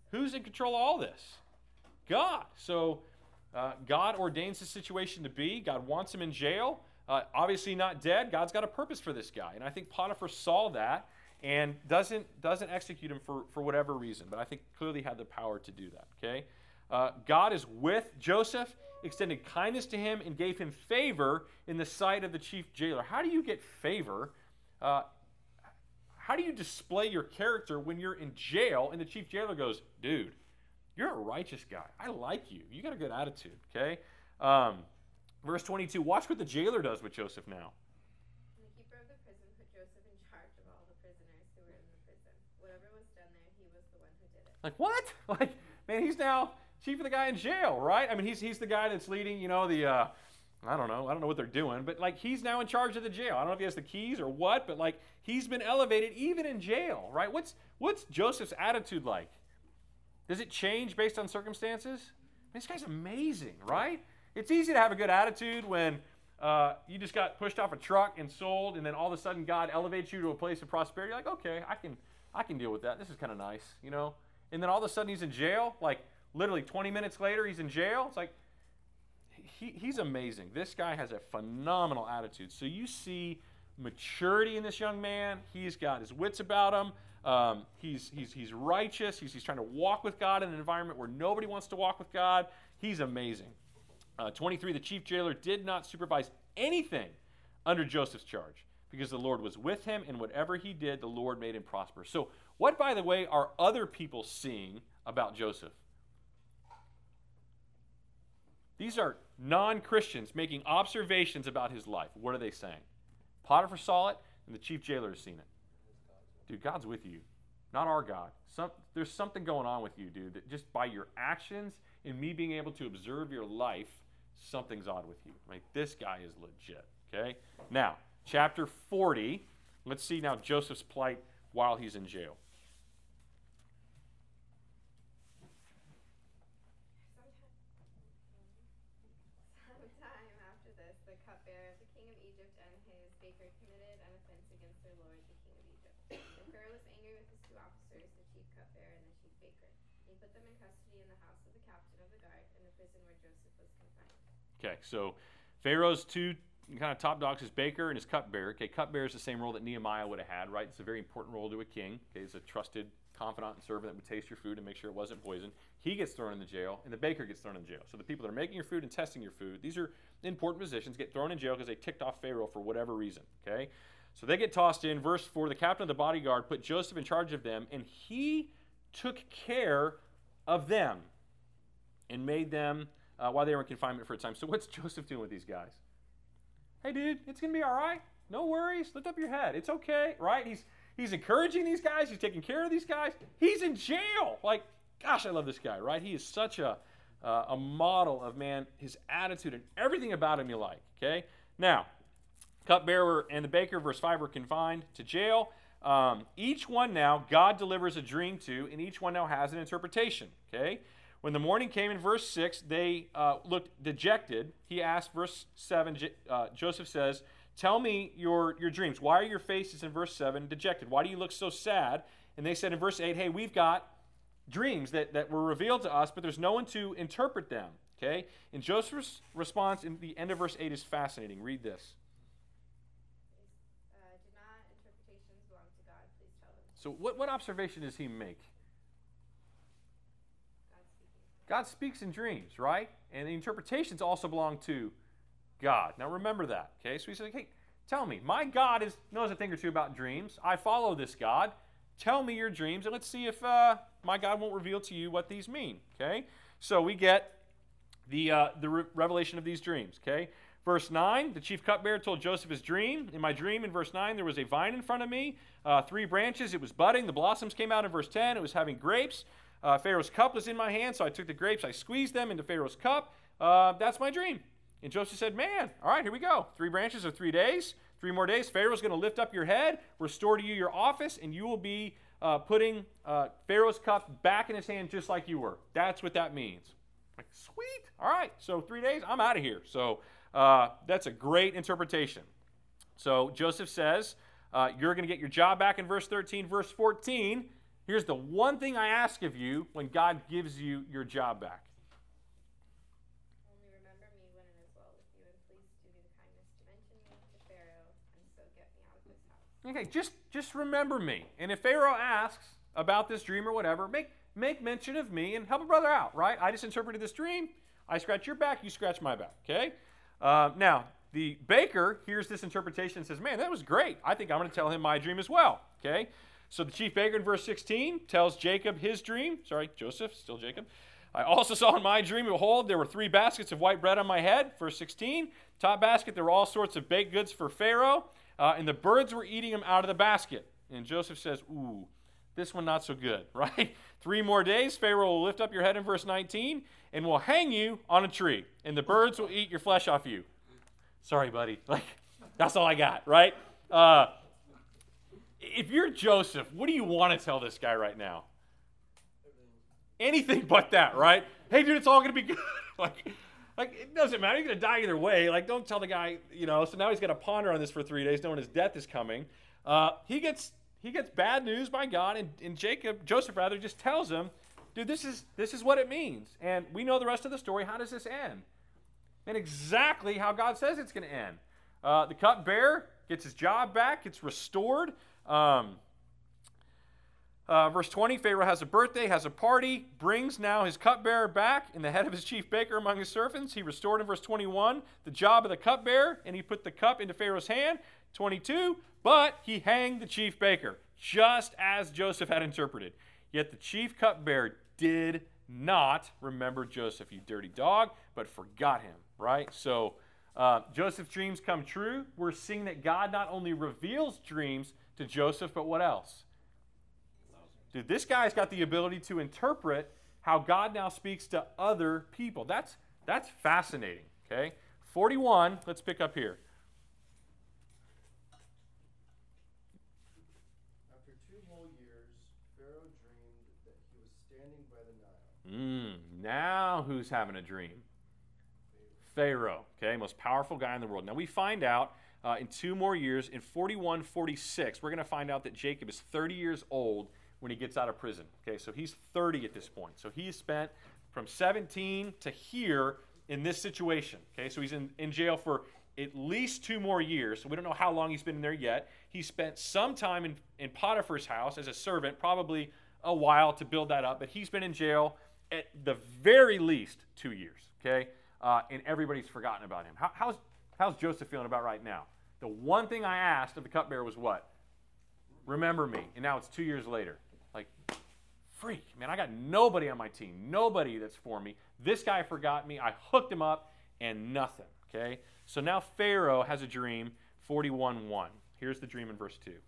Who's in control of all this? God. So uh, God ordains the situation to be. God wants him in jail. Uh, obviously not dead. God's got a purpose for this guy. And I think Potiphar saw that and doesn't, doesn't execute him for, for whatever reason. But I think clearly had the power to do that. Okay? Uh, God is with Joseph, extended kindness to him, and gave him favor in the sight of the chief jailer. How do you get favor? Uh, how do you display your character when you're in jail and the chief jailer goes, dude, you're a righteous guy. I like you. You got a good attitude, okay? Um, verse twenty-two, watch what the jailer does with Joseph now. And the keeper of the prison put Joseph in charge of all the prisoners who were in the prison. Whatever was done there, he was the one who did it. Like, what? Like, man, he's now chief of the guy in jail, right? I mean, he's he's the guy that's leading, you know, the, uh, I don't know, I don't know what they're doing, but like he's now in charge of the jail. I don't know if he has the keys or what, but like he's been elevated even in jail, right? What's what's Joseph's attitude like? Does it change based on circumstances? I mean, this guy's amazing, right? It's easy to have a good attitude when uh, you just got pushed off a truck and sold, and then all of a sudden God elevates you to a place of prosperity. You're like, okay, I can I can deal with that. This is kind of nice, you know? And then all of a sudden he's in jail, like literally twenty minutes later he's in jail. It's like, he, he's amazing. This guy has a phenomenal attitude. So you see maturity in this young man. He's got his wits about him. Um, he's, he's, he's righteous. He's, he's trying to walk with God in an environment where nobody wants to walk with God. He's amazing. Uh, twenty-three, the chief jailer did not supervise anything under Joseph's charge because the Lord was with him, and whatever he did, the Lord made him prosper. So what, by the way, are other people seeing about Joseph? These are non-Christians making observations about his life. What are they saying? Potiphar saw it, and the chief jailer has seen it. Dude, God's with you, not our God. Some, there's something going on with you, dude, that just by your actions and me being able to observe your life, something's odd with you. Right? This guy is legit, okay? Now, chapter forty, let's see now Joseph's plight while he's in jail. Sometime after this, the cupbearer of the king of Egypt and his baker committed an offense against their lord, the king of Egypt. And Pharaoh was angry with his two officers, the chief cupbearer and the chief baker. And he put them in custody in the house of the captain of the guard in the prison where Joseph was confined. Okay, so Pharaoh's two kind of top dogs, his baker and his cupbearer. Okay, cupbearer is the same role that Nehemiah would have had, right? It's a very important role to a king. Okay, he's a trusted confidant and servant that would taste your food and make sure it wasn't poison. He gets thrown in the jail, and the baker gets thrown in the jail. So the people that are making your food and testing your food, these are important positions, get thrown in jail because they ticked off Pharaoh for whatever reason. Okay, so they get tossed in. Verse four, the captain of the bodyguard put Joseph in charge of them, and he took care of them and made them uh, while they were in confinement for a time. So what's Joseph doing with these guys? Hey, dude, it's going to be all right. No worries. Lift up your head. It's okay, right? He's he's encouraging these guys. He's taking care of these guys. He's in jail. Like, gosh, I love this guy, right? He is such a, uh, a model of, man, his attitude and everything about him you like, okay? Now, cupbearer and the baker, verse five, were confined to jail. Um, each one now, God delivers a dream to, and each one now has an interpretation, okay? When the morning came in verse six, they uh, looked dejected. He asked, verse seven, uh, Joseph says, tell me your, your dreams. Why are your faces, in verse seven, dejected? Why do you look so sad? And they said in verse eight, hey, we've got dreams that, that were revealed to us, but there's no one to interpret them, okay? And Joseph's response in the end of verse eight is fascinating. Read this. Uh, do not interpretations belong to God? Please tell them. So what, what observation does he make? God speaking. God speaks in dreams, right? And the interpretations also belong to God. Now remember that, okay? So he says, hey, tell me, my God is, knows a thing or two about dreams. I follow this God. Tell me your dreams, and let's see if uh, my God won't reveal to you what these mean, okay? So we get the, uh, the re- revelation of these dreams, okay? Verse nine, the chief cupbearer told Joseph his dream. In my dream, in verse nine, there was a vine in front of me, uh, three branches. It was budding. The blossoms came out in verse ten. It was having grapes. Uh, Pharaoh's cup was in my hand, so I took the grapes. I squeezed them into Pharaoh's cup. Uh, that's my dream. And Joseph said, man, all right, here we go. Three branches of three days. Three more days. Pharaoh's going to lift up your head, restore to you your office, and you will be uh, putting uh, Pharaoh's cup back in his hand just like you were. That's what that means. Like, sweet. All right, so three days, I'm out of here. So uh, that's a great interpretation. So Joseph says, uh, you're going to get your job back in verse thirteen. Verse fourteen, Here's the one thing I ask of you when God gives you your job back. Only remember me when it is well with you, and please do me the kindness to mention me to Pharaoh, and so get me out of this house. Okay, just, just remember me. And if Pharaoh asks about this dream or whatever, make, make mention of me and help a brother out, right? I just interpreted this dream. I scratch your back, you scratch my back, okay? Uh, now, the baker hears this interpretation and says, man, that was great. I think I'm going to tell him my dream as well, okay? So the chief baker in verse sixteen tells Jacob his dream. Sorry, Joseph, still Jacob. I also saw in my dream, behold, there were three baskets of white bread on my head. Verse sixteen, top basket, there were all sorts of baked goods for Pharaoh, uh, and the birds were eating them out of the basket. And Joseph says, ooh, this one not so good, right? Three more days, Pharaoh will lift up your head in verse nineteen, and will hang you on a tree, and the birds will eat your flesh off you. Sorry, buddy. Like, that's all I got, right? Uh, if you're Joseph, what do you want to tell this guy right now? Anything but that, right? Hey, dude, it's all going to be good. like, like, it doesn't matter. You're going to die either way. Like, don't tell the guy, you know. So now he's got to ponder on this for three days, knowing his death is coming. Uh, he gets he gets bad news by God, and, and Jacob, Joseph rather, just tells him, dude, this is this is what it means. And we know the rest of the story. How does this end? And exactly how God says it's going to end. Uh, the cupbearer gets his job back, gets restored. Um, uh, verse twenty, Pharaoh has a birthday, has a party, brings now his cupbearer back and the head of his chief baker among his servants. He restored in verse twenty-one the job of the cupbearer, and he put the cup into Pharaoh's hand. twenty-two, but he hanged the chief baker, just as Joseph had interpreted. Yet the chief cupbearer did not remember Joseph, you dirty dog, but forgot him, right? So uh, Joseph's dreams come true. We're seeing that God not only reveals dreams to Joseph, but what else? Dude, this guy's got the ability to interpret how God now speaks to other people. That's, that's fascinating, okay? forty-one, let's pick up here. After two whole years, Pharaoh dreamed that he was standing by the Nile. Mm, now who's having a dream? Pharaoh, okay, most powerful guy in the world. Now we find out uh, in two more years, in forty-one forty-six, we're going to find out that Jacob is thirty years old when he gets out of prison. Okay, so he's thirty at this point. So he's spent from seventeen to here in this situation. Okay, so he's in, in jail for at least two more years. So we don't know how long he's been in there yet. He spent some time in, in Potiphar's house as a servant, probably a while to build that up, but he's been in jail at the very least two years. Okay, uh, and everybody's forgotten about him. How, how's, how's Joseph feeling about right now? The one thing I asked of the cupbearer was what? Remember me. And now it's two years later. Like, freak, man, I got nobody on my team. Nobody that's for me. This guy forgot me. I hooked him up and nothing. Okay? So now Pharaoh has a dream, forty-one one. Here's the dream in verse two.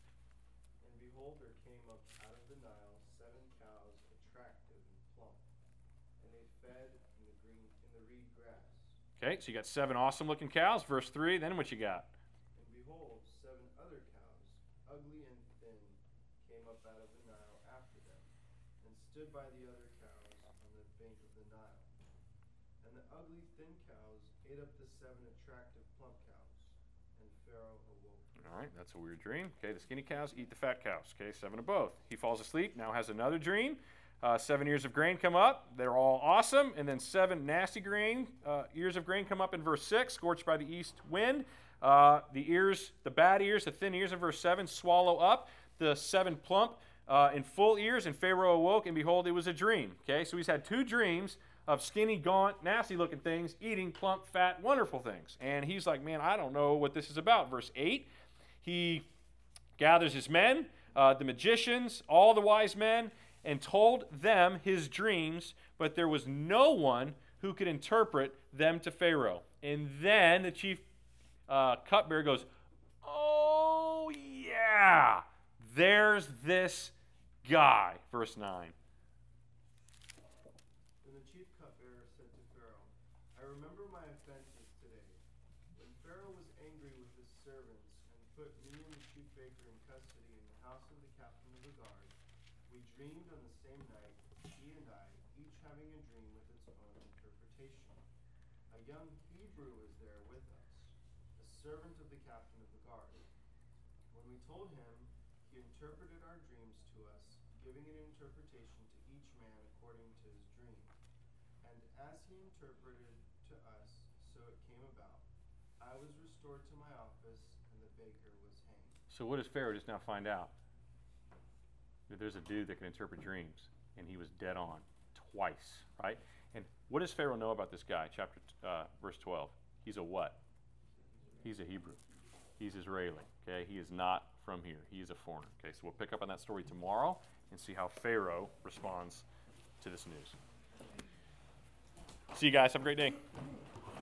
And behold, there came up out of the Nile seven cows, attractive and plump, and they fed in the green in the reed grass. Okay, so you got seven awesome-looking cows. Verse three, then what you got? And behold, seven other cows, ugly and thin, came up out of the Nile after them, and stood by the other cows on the bank of the Nile. And the ugly, thin cows ate up the seven attractive plump cows, and Pharaoh awoke. All right, that's a weird dream. Okay, the skinny cows eat the fat cows. Okay, seven of both. He falls asleep, now has another dream. Uh, seven ears of grain come up. They're all awesome. And then seven nasty grain, uh, ears of grain come up in verse six, scorched by the east wind. Uh, the ears, the bad ears, the thin ears in verse seven, swallow up the seven plump uh, and full ears. And Pharaoh awoke, and behold, it was a dream. Okay, so he's had two dreams of skinny, gaunt, nasty-looking things eating plump, fat, wonderful things. And he's like, man, I don't know what this is about. Verse eight, he gathers his men, uh, the magicians, all the wise men, and told them his dreams, but there was no one who could interpret them to Pharaoh. And then the chief uh, cupbearer goes, oh, yeah, there's this guy. Verse nine. Then the chief cupbearer said to Pharaoh, I remember my offenses today. When Pharaoh was angry with his servants and put me and the chief baker in custody in the house of the captain of the guard, we dreamed on the same night, he and I, each having a dream with its own interpretation. A young Hebrew was there with us, a servant of the captain of the guard. When we told him, he interpreted our dreams to us, giving an interpretation to each man according to his dream. And as he interpreted to us, so it came about. I was restored to my office, and the baker was hanged. So what does Pharaoh just now find out? That there's a dude that can interpret dreams, and he was dead on twice, right? And what does Pharaoh know about this guy? Chapter uh, verse twelve. He's a what? He's a Hebrew. He's Israeli. Okay, he is not from here. He is a foreigner. Okay, so we'll pick up on that story tomorrow and see how Pharaoh responds to this news. See you guys. Have a great day.